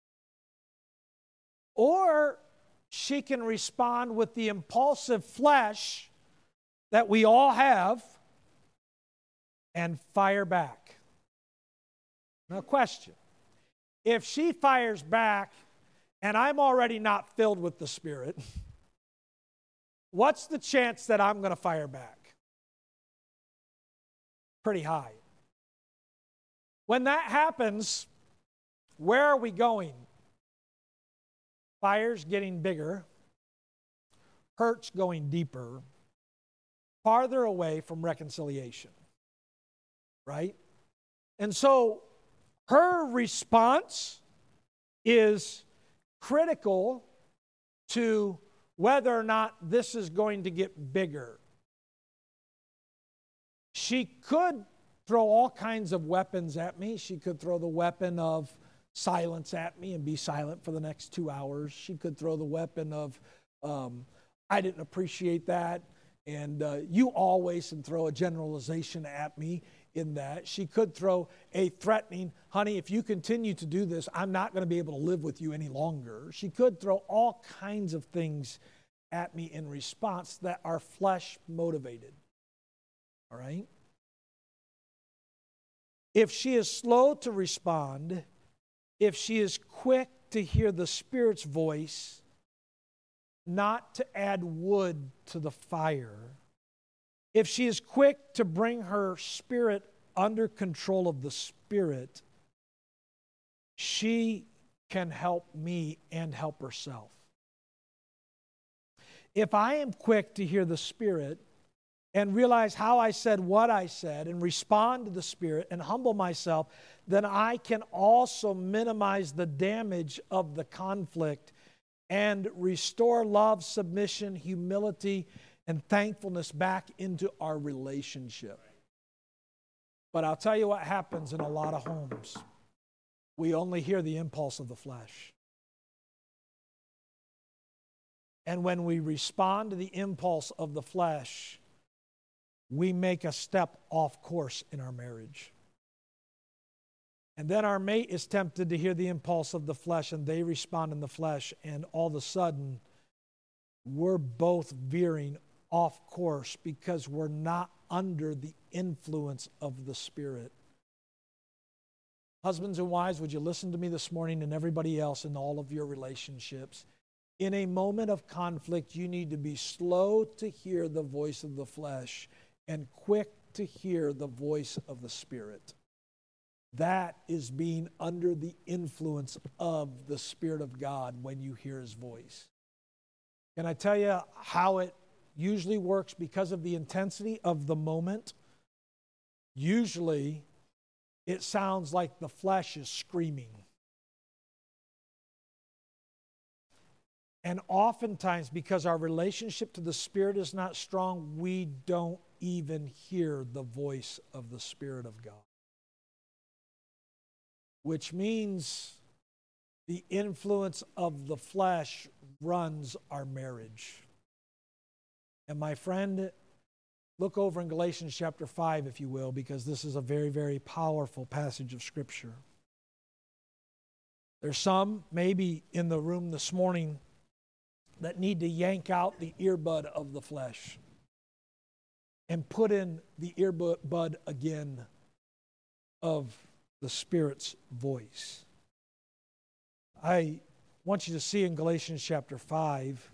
Or she can respond with the impulsive flesh that we all have and fire back. Now, question. If she fires back and I'm already not filled with the Spirit, what's the chance that I'm going to fire back? Pretty high. When that happens, where are we going? Fire's getting bigger, hurt's going deeper, farther away from reconciliation, right? And so her response is critical to whether or not this is going to get bigger. She could throw all kinds of weapons at me. She could throw the weapon of silence at me and be silent for the next two hours. She could throw the weapon of, um, I didn't appreciate that, and uh, you always, and throw a generalization at me in that. She could throw a threatening, honey, if you continue to do this, I'm not going to be able to live with you any longer. She could throw all kinds of things at me in response that are flesh motivated. All right? If she is slow to respond, if she is quick to hear the Spirit's voice, not to add wood to the fire, if she is quick to bring her spirit under control of the Spirit, she can help me and help herself. If I am quick to hear the Spirit and realize how I said what I said and respond to the Spirit and humble myself, then I can also minimize the damage of the conflict and restore love, submission, humility, and thankfulness back into our relationship. But I'll tell you what happens in a lot of homes. We only hear the impulse of the flesh. And when we respond to the impulse of the flesh, we make a step off course in our marriage. And then our mate is tempted to hear the impulse of the flesh, and they respond in the flesh, and all of a sudden, we're both veering off course because we're not under the influence of the Spirit. Husbands and wives, would you listen to me this morning, and everybody else in all of your relationships? In a moment of conflict, you need to be slow to hear the voice of the flesh and quick to hear the voice of the Spirit. That is being under the influence of the Spirit of God when you hear His voice. Can I tell you how it usually works? Because of the intensity of the moment, usually it sounds like the flesh is screaming. And oftentimes, because our relationship to the Spirit is not strong, we don't even hear the voice of the Spirit of God. Which means the influence of the flesh runs our marriage. And my friend, look over in Galatians chapter five, if you will, because this is a very, very powerful passage of Scripture. There's some maybe in the room this morning that need to yank out the earbud of the flesh and put in the earbud again of the Spirit's voice. I want you to see in Galatians chapter five,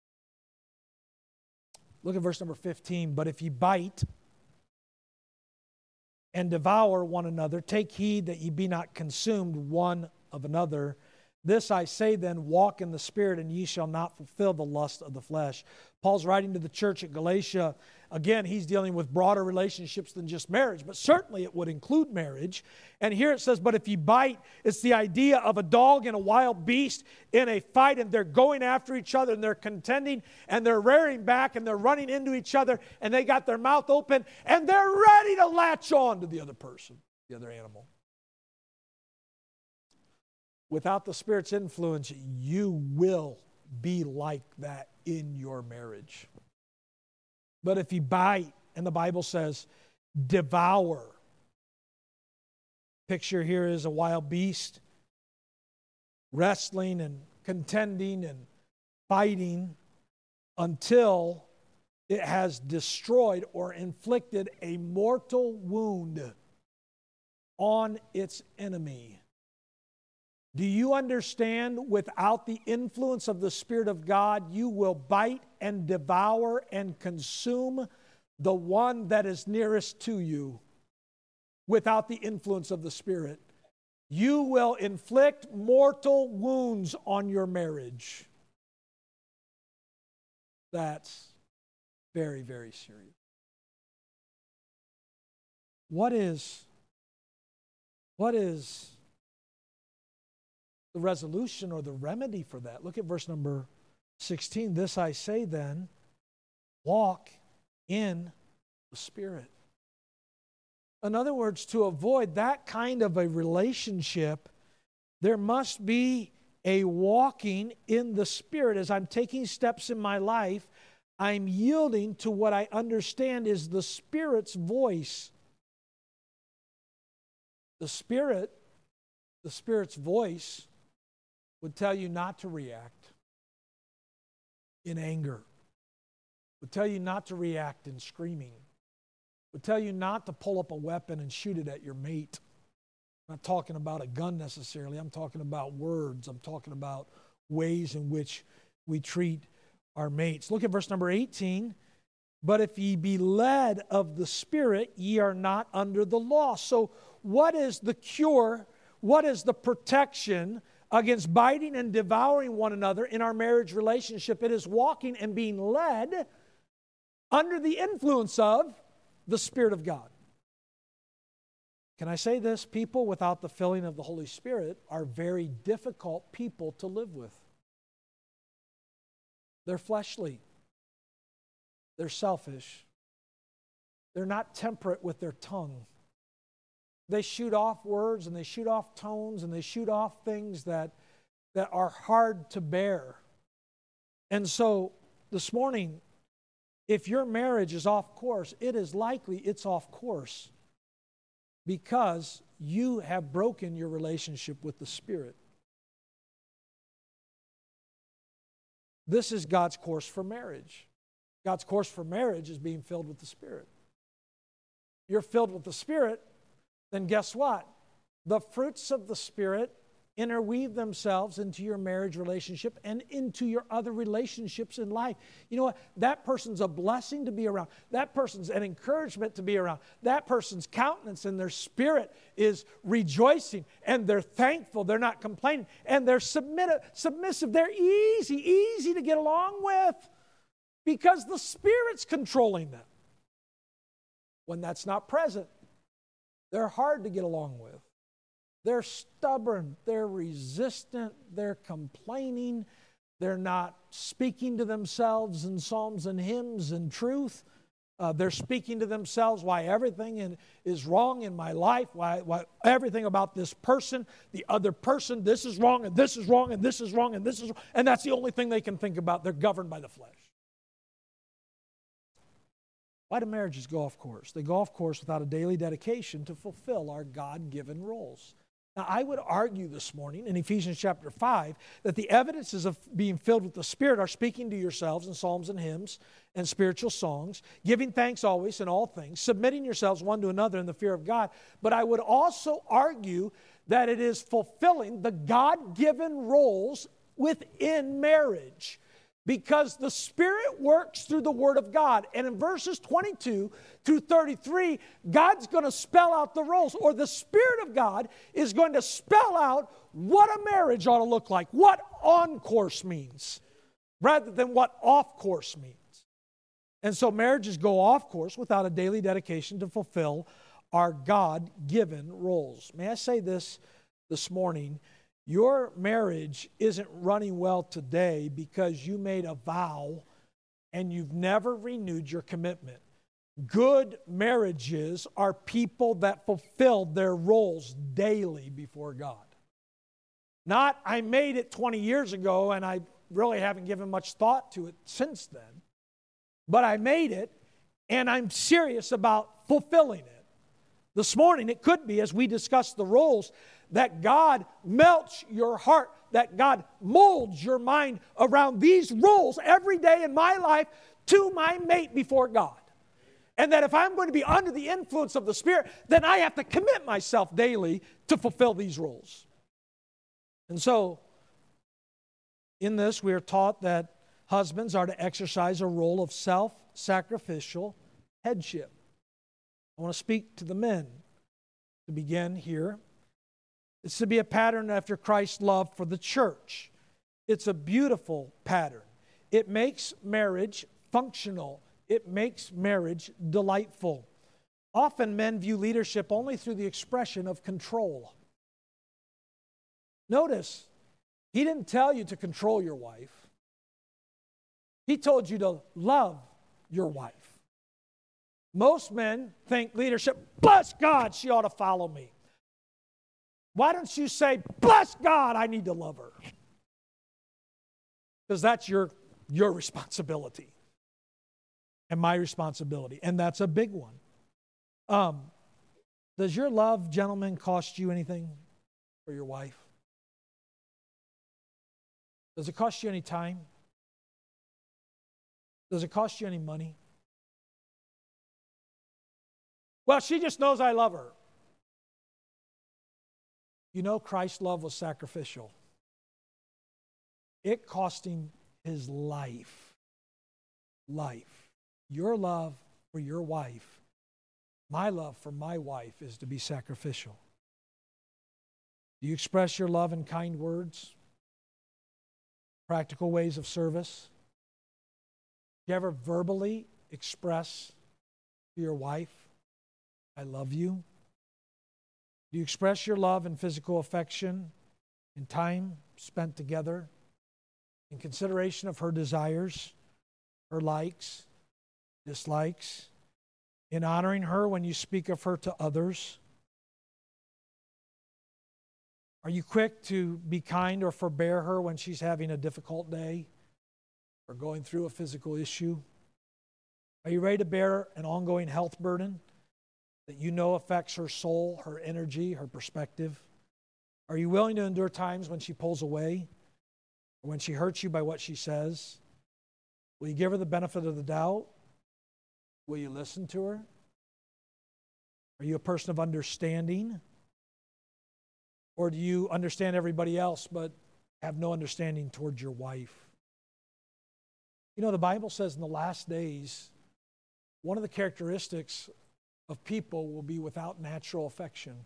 look at verse number fifteen. But if ye bite and devour one another, take heed that ye be not consumed one of another. This I say then, walk in the Spirit, and ye shall not fulfill the lust of the flesh. Paul's writing to the church at Galatia. Again, he's dealing with broader relationships than just marriage, but certainly it would include marriage. And here it says, but if ye bite, it's the idea of a dog and a wild beast in a fight, and they're going after each other, and they're contending, and they're rearing back, and they're running into each other, and they got their mouth open, and they're ready to latch on to the other person, the other animal. Without the Spirit's influence, you will be like that in your marriage. But if you bite, and the Bible says, devour. Picture here is a wild beast wrestling and contending and fighting until it has destroyed or inflicted a mortal wound on its enemy. Do you understand, without the influence of the Spirit of God, you will bite and devour and consume the one that is nearest to you without the influence of the Spirit? You will inflict mortal wounds on your marriage. That's very, very serious. What is, what is the resolution or the remedy for that? Look at verse number sixteen. This I say then, walk in the Spirit. In other words, to avoid that kind of a relationship, there must be a walking in the Spirit. As I'm taking steps in my life, I'm yielding to what I understand is the Spirit's voice. The Spirit, the Spirit's voice would tell you not to react in anger, would tell you not to react in screaming, would tell you not to pull up a weapon and shoot it at your mate. I'm not talking about a gun necessarily. I'm talking about words. I'm talking about ways in which we treat our mates. Look at verse number eighteen. But if ye be led of the Spirit, ye are not under the law. So what is the cure? What is the protection against biting and devouring one another in our marriage relationship? It is walking and being led under the influence of the Spirit of God. Can I say this? People without the filling of the Holy Spirit are very difficult people to live with. They're fleshly. They're selfish. They're not temperate with their tongue. They shoot off words and they shoot off tones and they shoot off things that, that are hard to bear. And so this morning, if your marriage is off course, it is likely it's off course because you have broken your relationship with the Spirit. This is God's course for marriage. God's course for marriage is being filled with the Spirit. You're filled with the Spirit, then guess what? The fruits of the Spirit interweave themselves into your marriage relationship and into your other relationships in life. You know what? That person's a blessing to be around. That person's an encouragement to be around. That person's countenance and their spirit is rejoicing, and they're thankful. They're not complaining, and they're submissive. submissive. They're easy, easy to get along with because the Spirit's controlling them. When that's not present, they're hard to get along with. They're stubborn, they're resistant, they're complaining, They're not speaking to themselves in psalms and hymns and truth. Uh, they're speaking to themselves why everything in, is wrong in my life, why, why everything about this person, the other person, this is wrong and this is wrong and this is wrong and this is wrong. And that's the only thing they can think about. They're governed by the flesh. Why do marriages go off course? They go off course without a daily dedication to fulfill our God-given roles. Now, I would argue this morning in Ephesians chapter five that the evidences of being filled with the Spirit are speaking to yourselves in psalms and hymns and spiritual songs, giving thanks always in all things, submitting yourselves one to another in the fear of God. But I would also argue that it is fulfilling the God-given roles within marriage. Because the Spirit works through the Word of God. And in verses twenty-two through thirty-three, God's going to spell out the roles, or the Spirit of God is going to spell out what a marriage ought to look like, what on course means, rather than what off course means. And so marriages go off course without a daily dedication to fulfill our God-given roles. May I say this this morning? Your marriage isn't running well today because you made a vow and you've never renewed your commitment. Good marriages are people that fulfill their roles daily before God. Not, I made it twenty years ago and I really haven't given much thought to it since then. But I made it and I'm serious about fulfilling it. This morning, it could be, as we discuss the roles, that God melts your heart, that God molds your mind around these roles every day in my life to my mate before God. And that if I'm going to be under the influence of the Spirit, then I have to commit myself daily to fulfill these roles. And so, in this, we are taught that husbands are to exercise a role of self-sacrificial headship. I want to speak to the men to begin here. It's to be a pattern after Christ's love for the church. It's a beautiful pattern. It makes marriage functional. It makes marriage delightful. Often men view leadership only through the expression of control. Notice, he didn't tell you to control your wife. He told you to love your wife. Most men think leadership, bless God, she ought to follow me. Why don't you say, bless God, I need to love her? Because that's your, your responsibility and my responsibility, and that's a big one. Um, does your love, gentlemen, cost you anything for your wife? Does it cost you any time? Does it cost you any money? Well, she just knows I love her. You know, Christ's love was sacrificial. It cost him his life. Life. Your love for your wife, my love for my wife, is to be sacrificial. Do you express your love in kind words? Practical ways of service? Do you ever verbally express to your wife, I love you? Do you express your love in physical affection, in time spent together, in consideration of her desires, her likes, dislikes, in honoring her when you speak of her to others? Are you quick to be kind or forbear her when she's having a difficult day or going through a physical issue? Are you ready to bear an ongoing health burden that you know affects her soul, her energy, her perspective? Are you willing to endure times when she pulls away or when she hurts you by what she says? Will you give her the benefit of the doubt? Will you listen to her? Are you a person of understanding? Or do you understand everybody else but have no understanding towards your wife? You know, the Bible says in the last days, one of the characteristics of people will be without natural affection.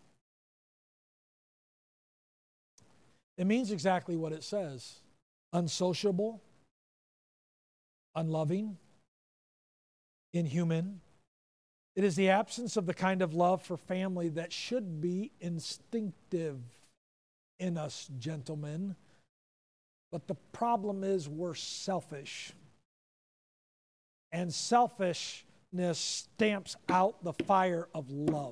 It means exactly what it says. Unsociable, unloving, inhuman. It is the absence of the kind of love for family that should be instinctive in us, gentlemen. But the problem is we're selfish. And selfishness stamps out the fire of love.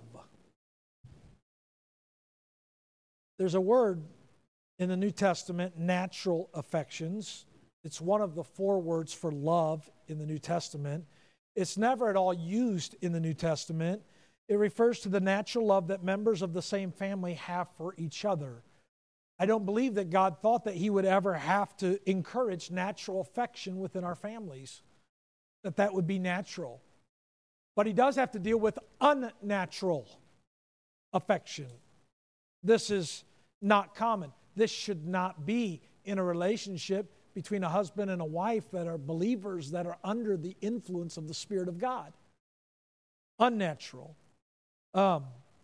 There's a word in the New Testament, natural affections. It's one of the four words for love in the New Testament. It's never at all used in the New Testament. It refers to the natural love that members of the same family have for each other. I don't believe that God thought that He would ever have to encourage natural affection within our families, that that would be natural. But He does have to deal with unnatural affection. This is not common. This should not be in a relationship between a husband and a wife that are believers that are under the influence of the Spirit of God. Unnatural. Um,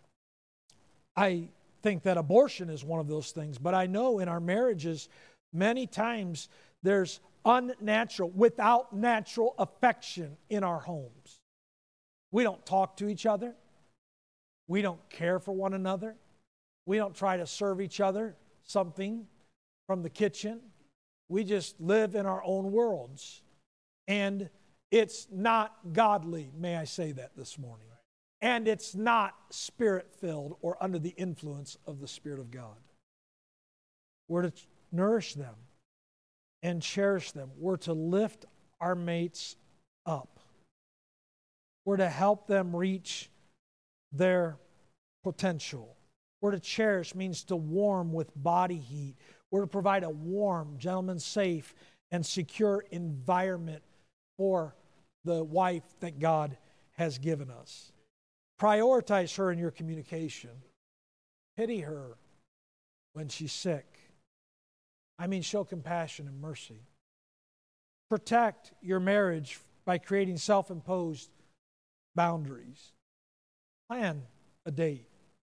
I think that abortion is one of those things, but I know in our marriages, many times there's unnatural, without natural affection in our homes. We don't talk to each other. We don't care for one another. We don't try to serve each other something from the kitchen. We just live in our own worlds. And it's not godly, may I say that this morning. And it's not Spirit-filled or under the influence of the Spirit of God. We're to nourish them and cherish them. We're to lift our mates up. We're to help them reach their potential. We're to cherish means to warm with body heat. We're to provide a warm, gentleman, safe, and secure environment for the wife that God has given us. Prioritize her in your communication. Pity her when she's sick. I mean, show compassion and mercy. Protect your marriage by creating self-imposed boundaries. Plan a date.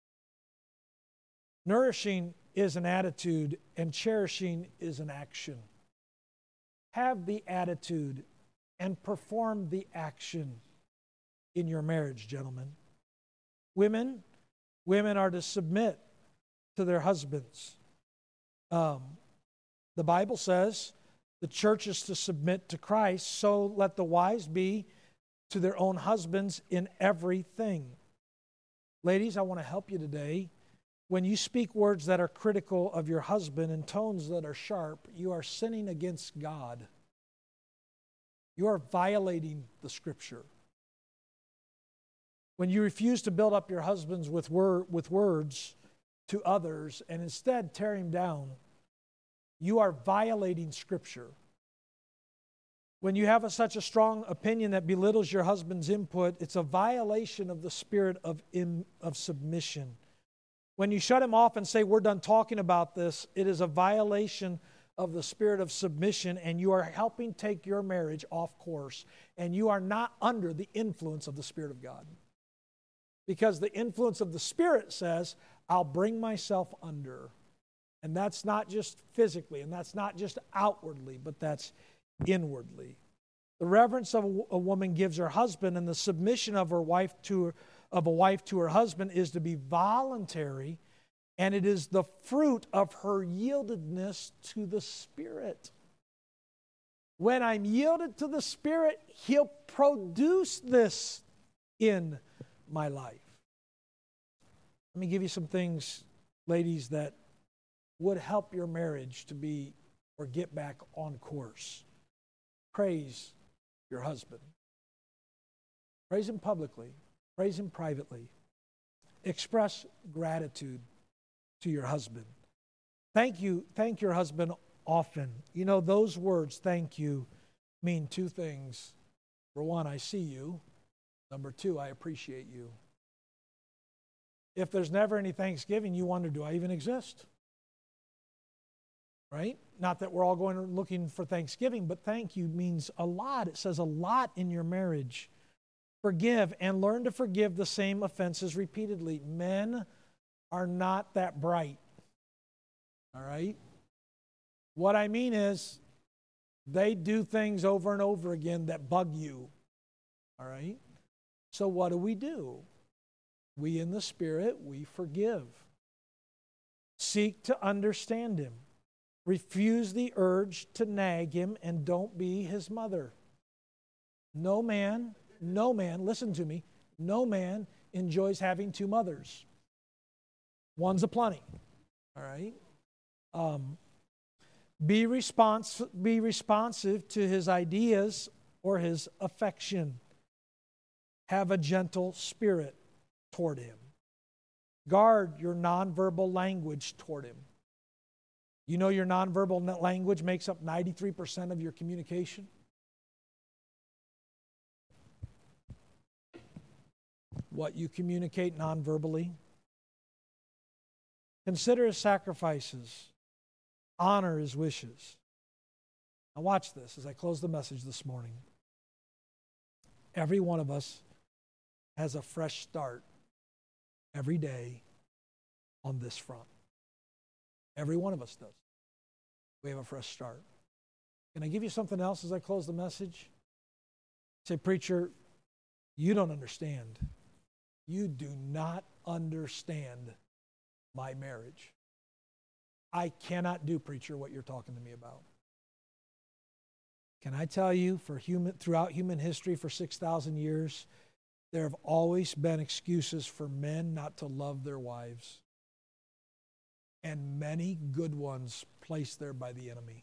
Nourishing is an attitude, and cherishing is an action. Have the attitude and perform the action in your marriage, gentlemen. Women, women are to submit to their husbands. Um, the Bible says the church is to submit to Christ, so let the wives be to their own husbands in everything. Ladies, I want to help you today. When you speak words that are critical of your husband in tones that are sharp, you are sinning against God. You are violating the Scripture. When you refuse to build up your husbands with, wor- with words to others and instead tear him down, you are violating Scripture. When you have a, such a strong opinion that belittles your husband's input, it's a violation of the spirit of, in, of submission. When you shut him off and say, we're done talking about this, it is a violation of the spirit of submission, and you are helping take your marriage off course, and you are not under the influence of the Spirit of God. Because the influence of the Spirit says, I'll bring myself under. And that's not just physically, and that's not just outwardly, but that's inwardly. The reverence of a, a woman gives her husband, and the submission of her wife to her, of a wife to her husband is to be voluntary, and it is the fruit of her yieldedness to the Spirit. When I'm yielded to the Spirit, He'll produce this in my life. Let me give you some things, ladies, that would help your marriage to be or get back on course. Praise your husband. Praise him publicly. Praise him privately. Express gratitude to your husband. Thank you. Thank your husband often. You know, those words, thank you, mean two things. For one, I see you. Number two, I appreciate you. If there's never any thanksgiving, you wonder, do I even exist? Right? Not that we're all going looking for Thanksgiving, but thank you means a lot. It says a lot in your marriage. Forgive and learn to forgive the same offenses repeatedly. Men are not that bright. All right? What I mean is, they do things over and over again that bug you. All right? So what do we do? We in the Spirit, we forgive. Seek to understand Him. Refuse the urge to nag him and don't be his mother. No man, no man, listen to me, no man enjoys having two mothers. One's a plenty, all right? Um, be, respons- be responsive to his ideas or his affection. Have a gentle spirit toward him. Guard your nonverbal language toward him. You know your nonverbal language makes up ninety-three percent of your communication? What you communicate nonverbally. Consider his sacrifices. Honor his wishes. Now watch this as I close the message this morning. Every one of us has a fresh start every day on this front. Every one of us does. We have a fresh start. Can I give you something else as I close the message? Say, preacher, you don't understand. You do not understand my marriage. I cannot do, preacher, what you're talking to me about. Can I tell you, for human, throughout human history for six thousand years, there have always been excuses for men not to love their wives. And many good ones placed there by the enemy.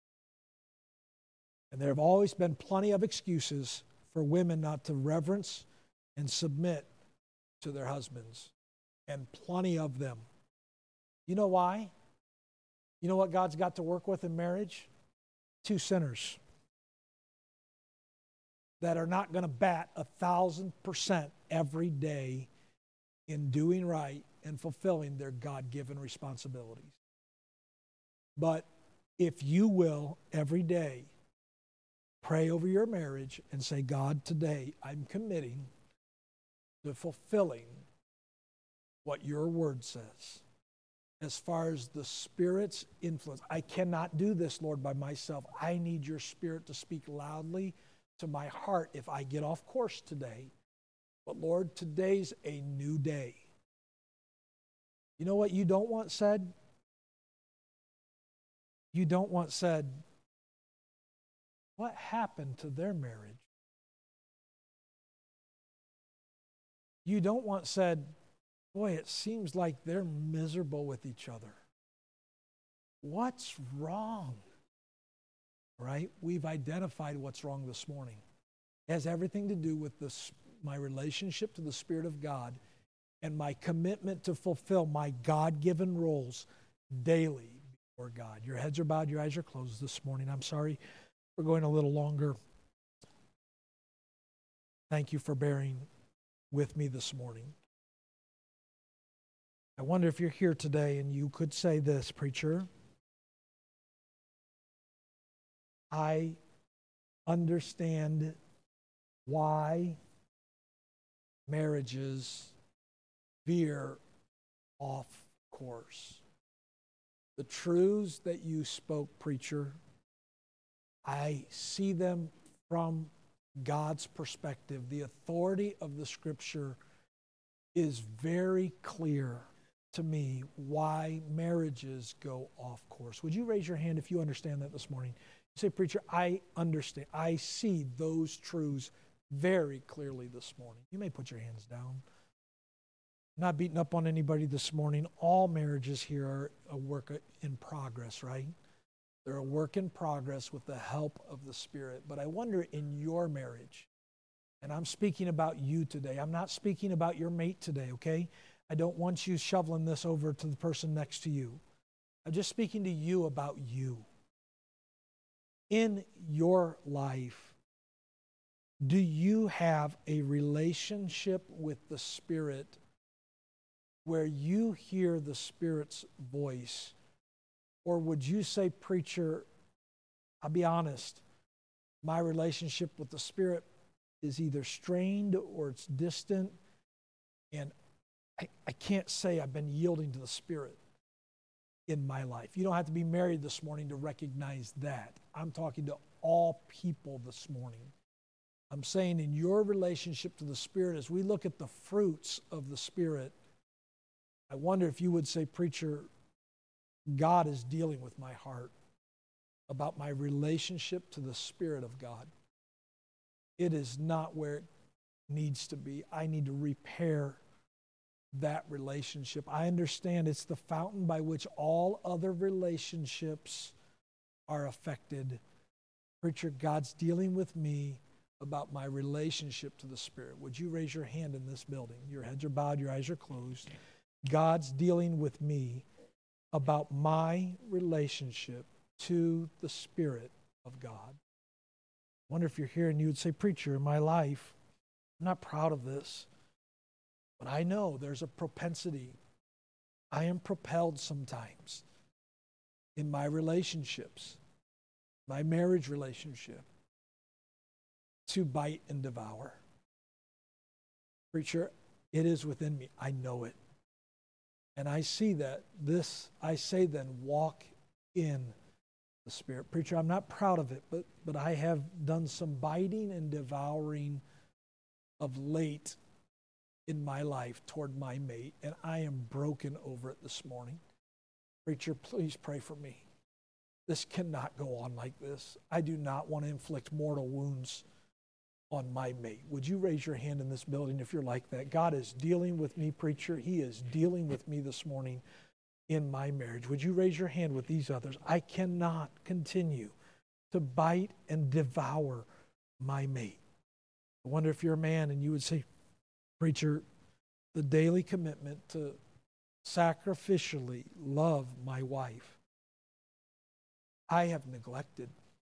And there have always been plenty of excuses for women not to reverence and submit to their husbands. And plenty of them. You know why? You know what God's got to work with in marriage? Two sinners that are not going to bat a thousand percent every day in doing right and fulfilling their God-given responsibilities. But if you will, every day, pray over your marriage and say, God, today I'm committing to fulfilling what your word says. As far as the Spirit's influence, I cannot do this, Lord, by myself. I need your Spirit to speak loudly to my heart if I get off course today. But Lord, today's a new day. You know what you don't want said? You don't want said, what happened to their marriage? You don't want said, boy, it seems like they're miserable with each other. What's wrong? Right? We've identified what's wrong this morning. It has everything to do with this, my relationship to the Spirit of God and my commitment to fulfill my God-given roles daily before God. Your heads are bowed, your eyes are closed this morning. I'm sorry we're going a little longer. Thank you for bearing with me this morning. I wonder if you're here today and you could say this, preacher. I understand why marriages veer off course. The truths that you spoke, preacher, I see them from God's perspective. The authority of the Scripture is very clear to me why marriages go off course. Would you raise your hand if you understand that this morning? You say, preacher, I understand. I see those truths very clearly this morning. You may put your hands down. I'm not beating up on anybody this morning. All marriages here are a work in progress, right? They're a work in progress with the help of the Spirit. But I wonder in your marriage, and I'm speaking about you today. I'm not speaking about your mate today, okay? I don't want you shoveling this over to the person next to you. I'm just speaking to you about you. In your life, do you have a relationship with the Spirit where you hear the Spirit's voice? Or would you say, preacher, I'll be honest, my relationship with the Spirit is either strained or it's distant, and I, I can't say I've been yielding to the Spirit in my life. You don't have to be married this morning to recognize that. I'm talking to all people this morning. I'm saying in your relationship to the Spirit, as we look at the fruits of the Spirit, I wonder if you would say, preacher, God is dealing with my heart about my relationship to the Spirit of God. It is not where it needs to be. I need to repair that relationship. I understand it's the fountain by which all other relationships are affected. Preacher, God's dealing with me about my relationship to the Spirit. Would you raise your hand in this building? Your heads are bowed, your eyes are closed. God's dealing with me about my relationship to the Spirit of God. I wonder if you're here and you would say, Preacher, in my life, I'm not proud of this, but I know there's a propensity. I am propelled sometimes in my relationships, my marriage relationship, to bite and devour. Preacher, it is within me. I know it. And I see that. This, I say then, walk in the Spirit. Preacher, I'm not proud of it, but, but I have done some biting and devouring of late in my life toward my mate, and I am broken over it this morning. Preacher, please pray for me. This cannot go on like this. I do not want to inflict mortal wounds on my mate. Would you raise your hand in this building if you're like that? God is dealing with me, preacher. He is dealing with me this morning in my marriage. Would you raise your hand with these others? I cannot continue to bite and devour my mate. I wonder if you're a man and you would say, Preacher, the daily commitment to sacrificially love my wife, I have neglected.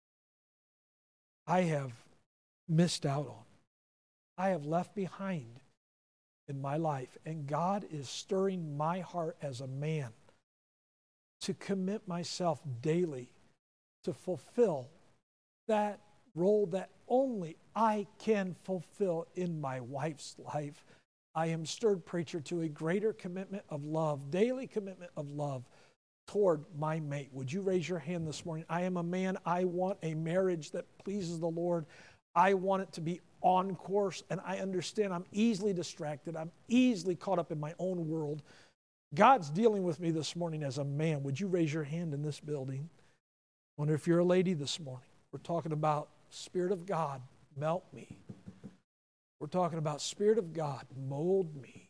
I have missed out on. I have left behind in my life. And God is stirring my heart as a man to commit myself daily to fulfill that role that only I can fulfill in my wife's life. I am stirred, preacher, to a greater commitment of love, daily commitment of love toward my mate. Would you raise your hand this morning? I am a man. I want a marriage that pleases the Lord. I want it to be on course, and I understand I'm easily distracted. I'm easily caught up in my own world. God's dealing with me this morning as a man. Would you raise your hand in this building? I wonder if you're a lady this morning. We're talking about Spirit of God, melt me. We're talking about Spirit of God, mold me.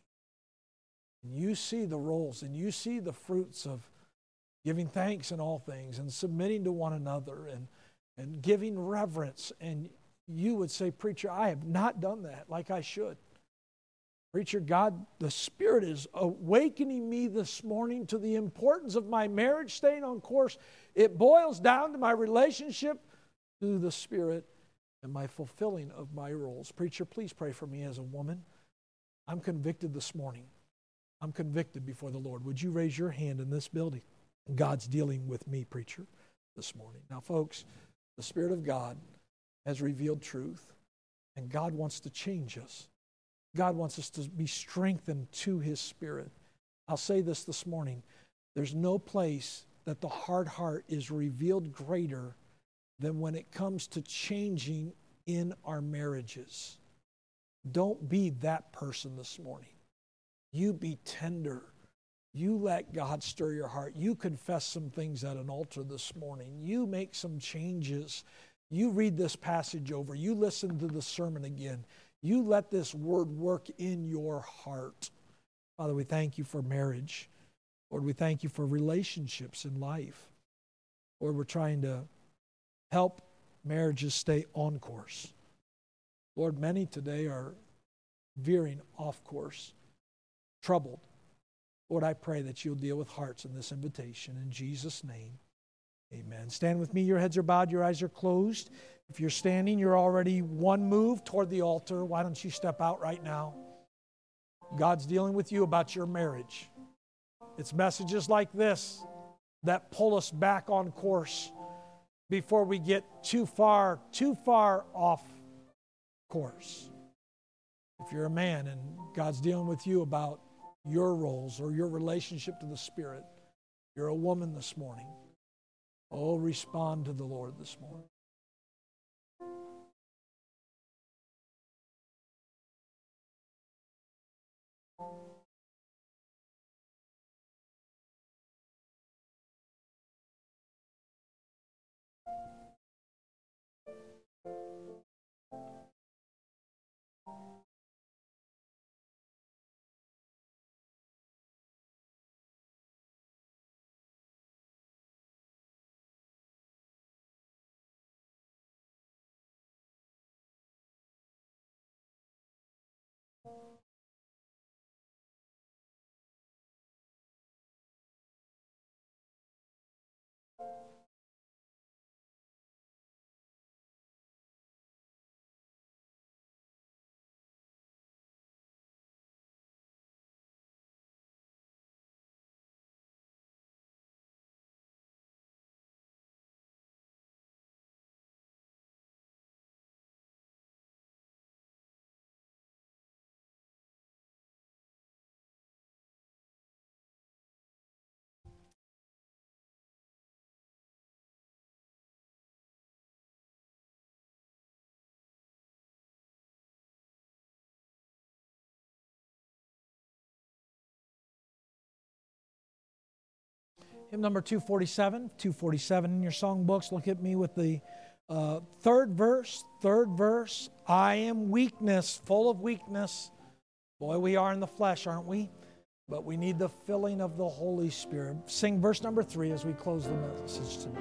And you see the roles, and you see the fruits of giving thanks in all things, and submitting to one another, and, and giving reverence. And you would say, Preacher, I have not done that like I should. Preacher, God, the Spirit is awakening me this morning to the importance of my marriage staying on course. It boils down to my relationship to the Spirit and my fulfilling of my roles. Preacher, please pray for me as a woman. I'm convicted this morning. I'm convicted before the Lord. Would you raise your hand in this building? God's dealing with me, preacher, this morning. Now, folks, the Spirit of God has revealed truth, and God wants to change us. God wants us to be strengthened to His Spirit. I'll say this this morning. There's no place that the hard heart is revealed greater than when it comes to changing in our marriages. Don't be that person this morning. You be tender. You let God stir your heart. You confess some things at an altar this morning. You make some changes. You read this passage over. You listen to the sermon again. You let this word work in your heart. Father, we thank you for marriage. Lord, we thank you for relationships in life. Lord, we're trying to help marriages stay on course. Lord, many today are veering off course, troubled. Lord, I pray that you'll deal with hearts in this invitation. In Jesus' name, amen. Stand with me. Your heads are bowed. Your eyes are closed. If you're standing, you're already one move toward the altar. Why don't you step out right now? God's dealing with you about your marriage. It's messages like this that pull us back on course before we get too far, too far off course. If you're a man and God's dealing with you about your roles or your relationship to the Spirit, you're a woman this morning. Oh, respond to the Lord this morning. Hymn number two forty-seven, two forty-seven in your songbooks. Look at me with the uh, third verse, third verse. I am weakness, full of weakness. Boy, we are in the flesh, aren't we? But we need the filling of the Holy Spirit. Sing verse number three as we close the message tonight.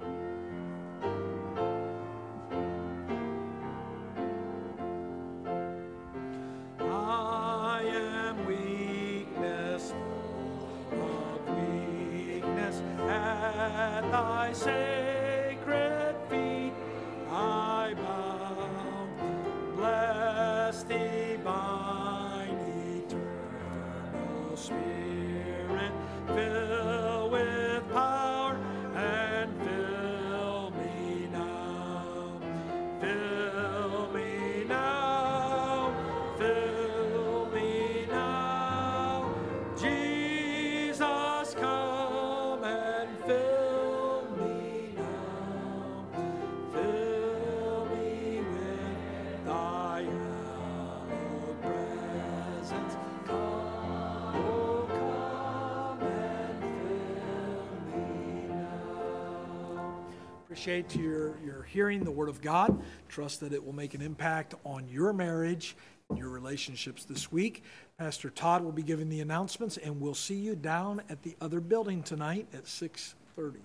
I am weakness, full of weakness. At thy sacred feet I bow. Bless divine, eternal Spirit, fill with power and fill me now. Fill me now. Fill me now. Jesus, come and fill me now. Fill me with thy hallowed presence. Come, oh, come and fill me now. Appreciate your, your hearing the Word of God. Trust that it will make an impact on your marriage, your relationships this week. Pastor Todd will be giving the announcements, and we'll see you down at the other building tonight at six thirty.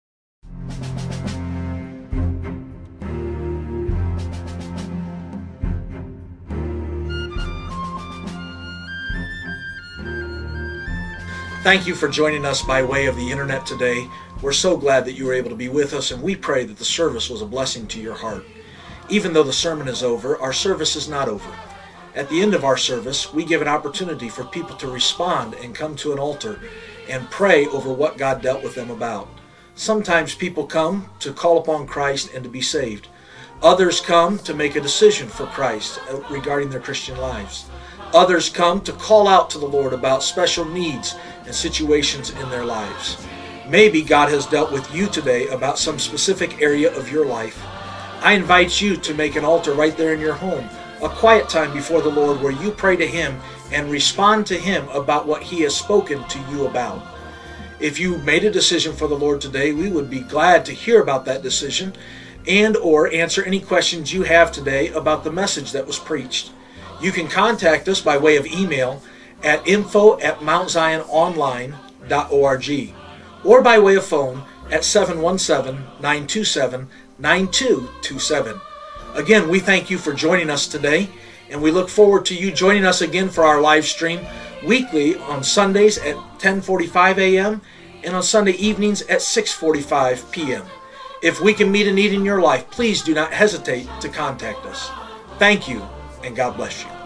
Thank you for joining us by way of the internet today. We're so glad that you were able to be with us, and we pray that the service was a blessing to your heart. Even though the sermon is over, our service is not over. At the end of our service, we give an opportunity for people to respond and come to an altar and pray over what God dealt with them about. Sometimes people come to call upon Christ and to be saved. Others come to make a decision for Christ regarding their Christian lives. Others come to call out to the Lord about special needs and situations in their lives. Maybe God has dealt with you today about some specific area of your life. I invite you to make an altar right there in your home, a quiet time before the Lord where you pray to Him and respond to Him about what He has spoken to you about. If you made a decision for the Lord today, we would be glad to hear about that decision and or answer any questions you have today about the message that was preached. You can contact us by way of email at info at mount zion online dot org or by way of phone at seven one seven, nine two seven, nine two two seven. Again, we thank you for joining us today, and we look forward to you joining us again for our live stream weekly on Sundays at ten forty-five a.m. and on Sunday evenings at six forty-five p.m. If we can meet a need in your life, please do not hesitate to contact us. Thank you, and God bless you.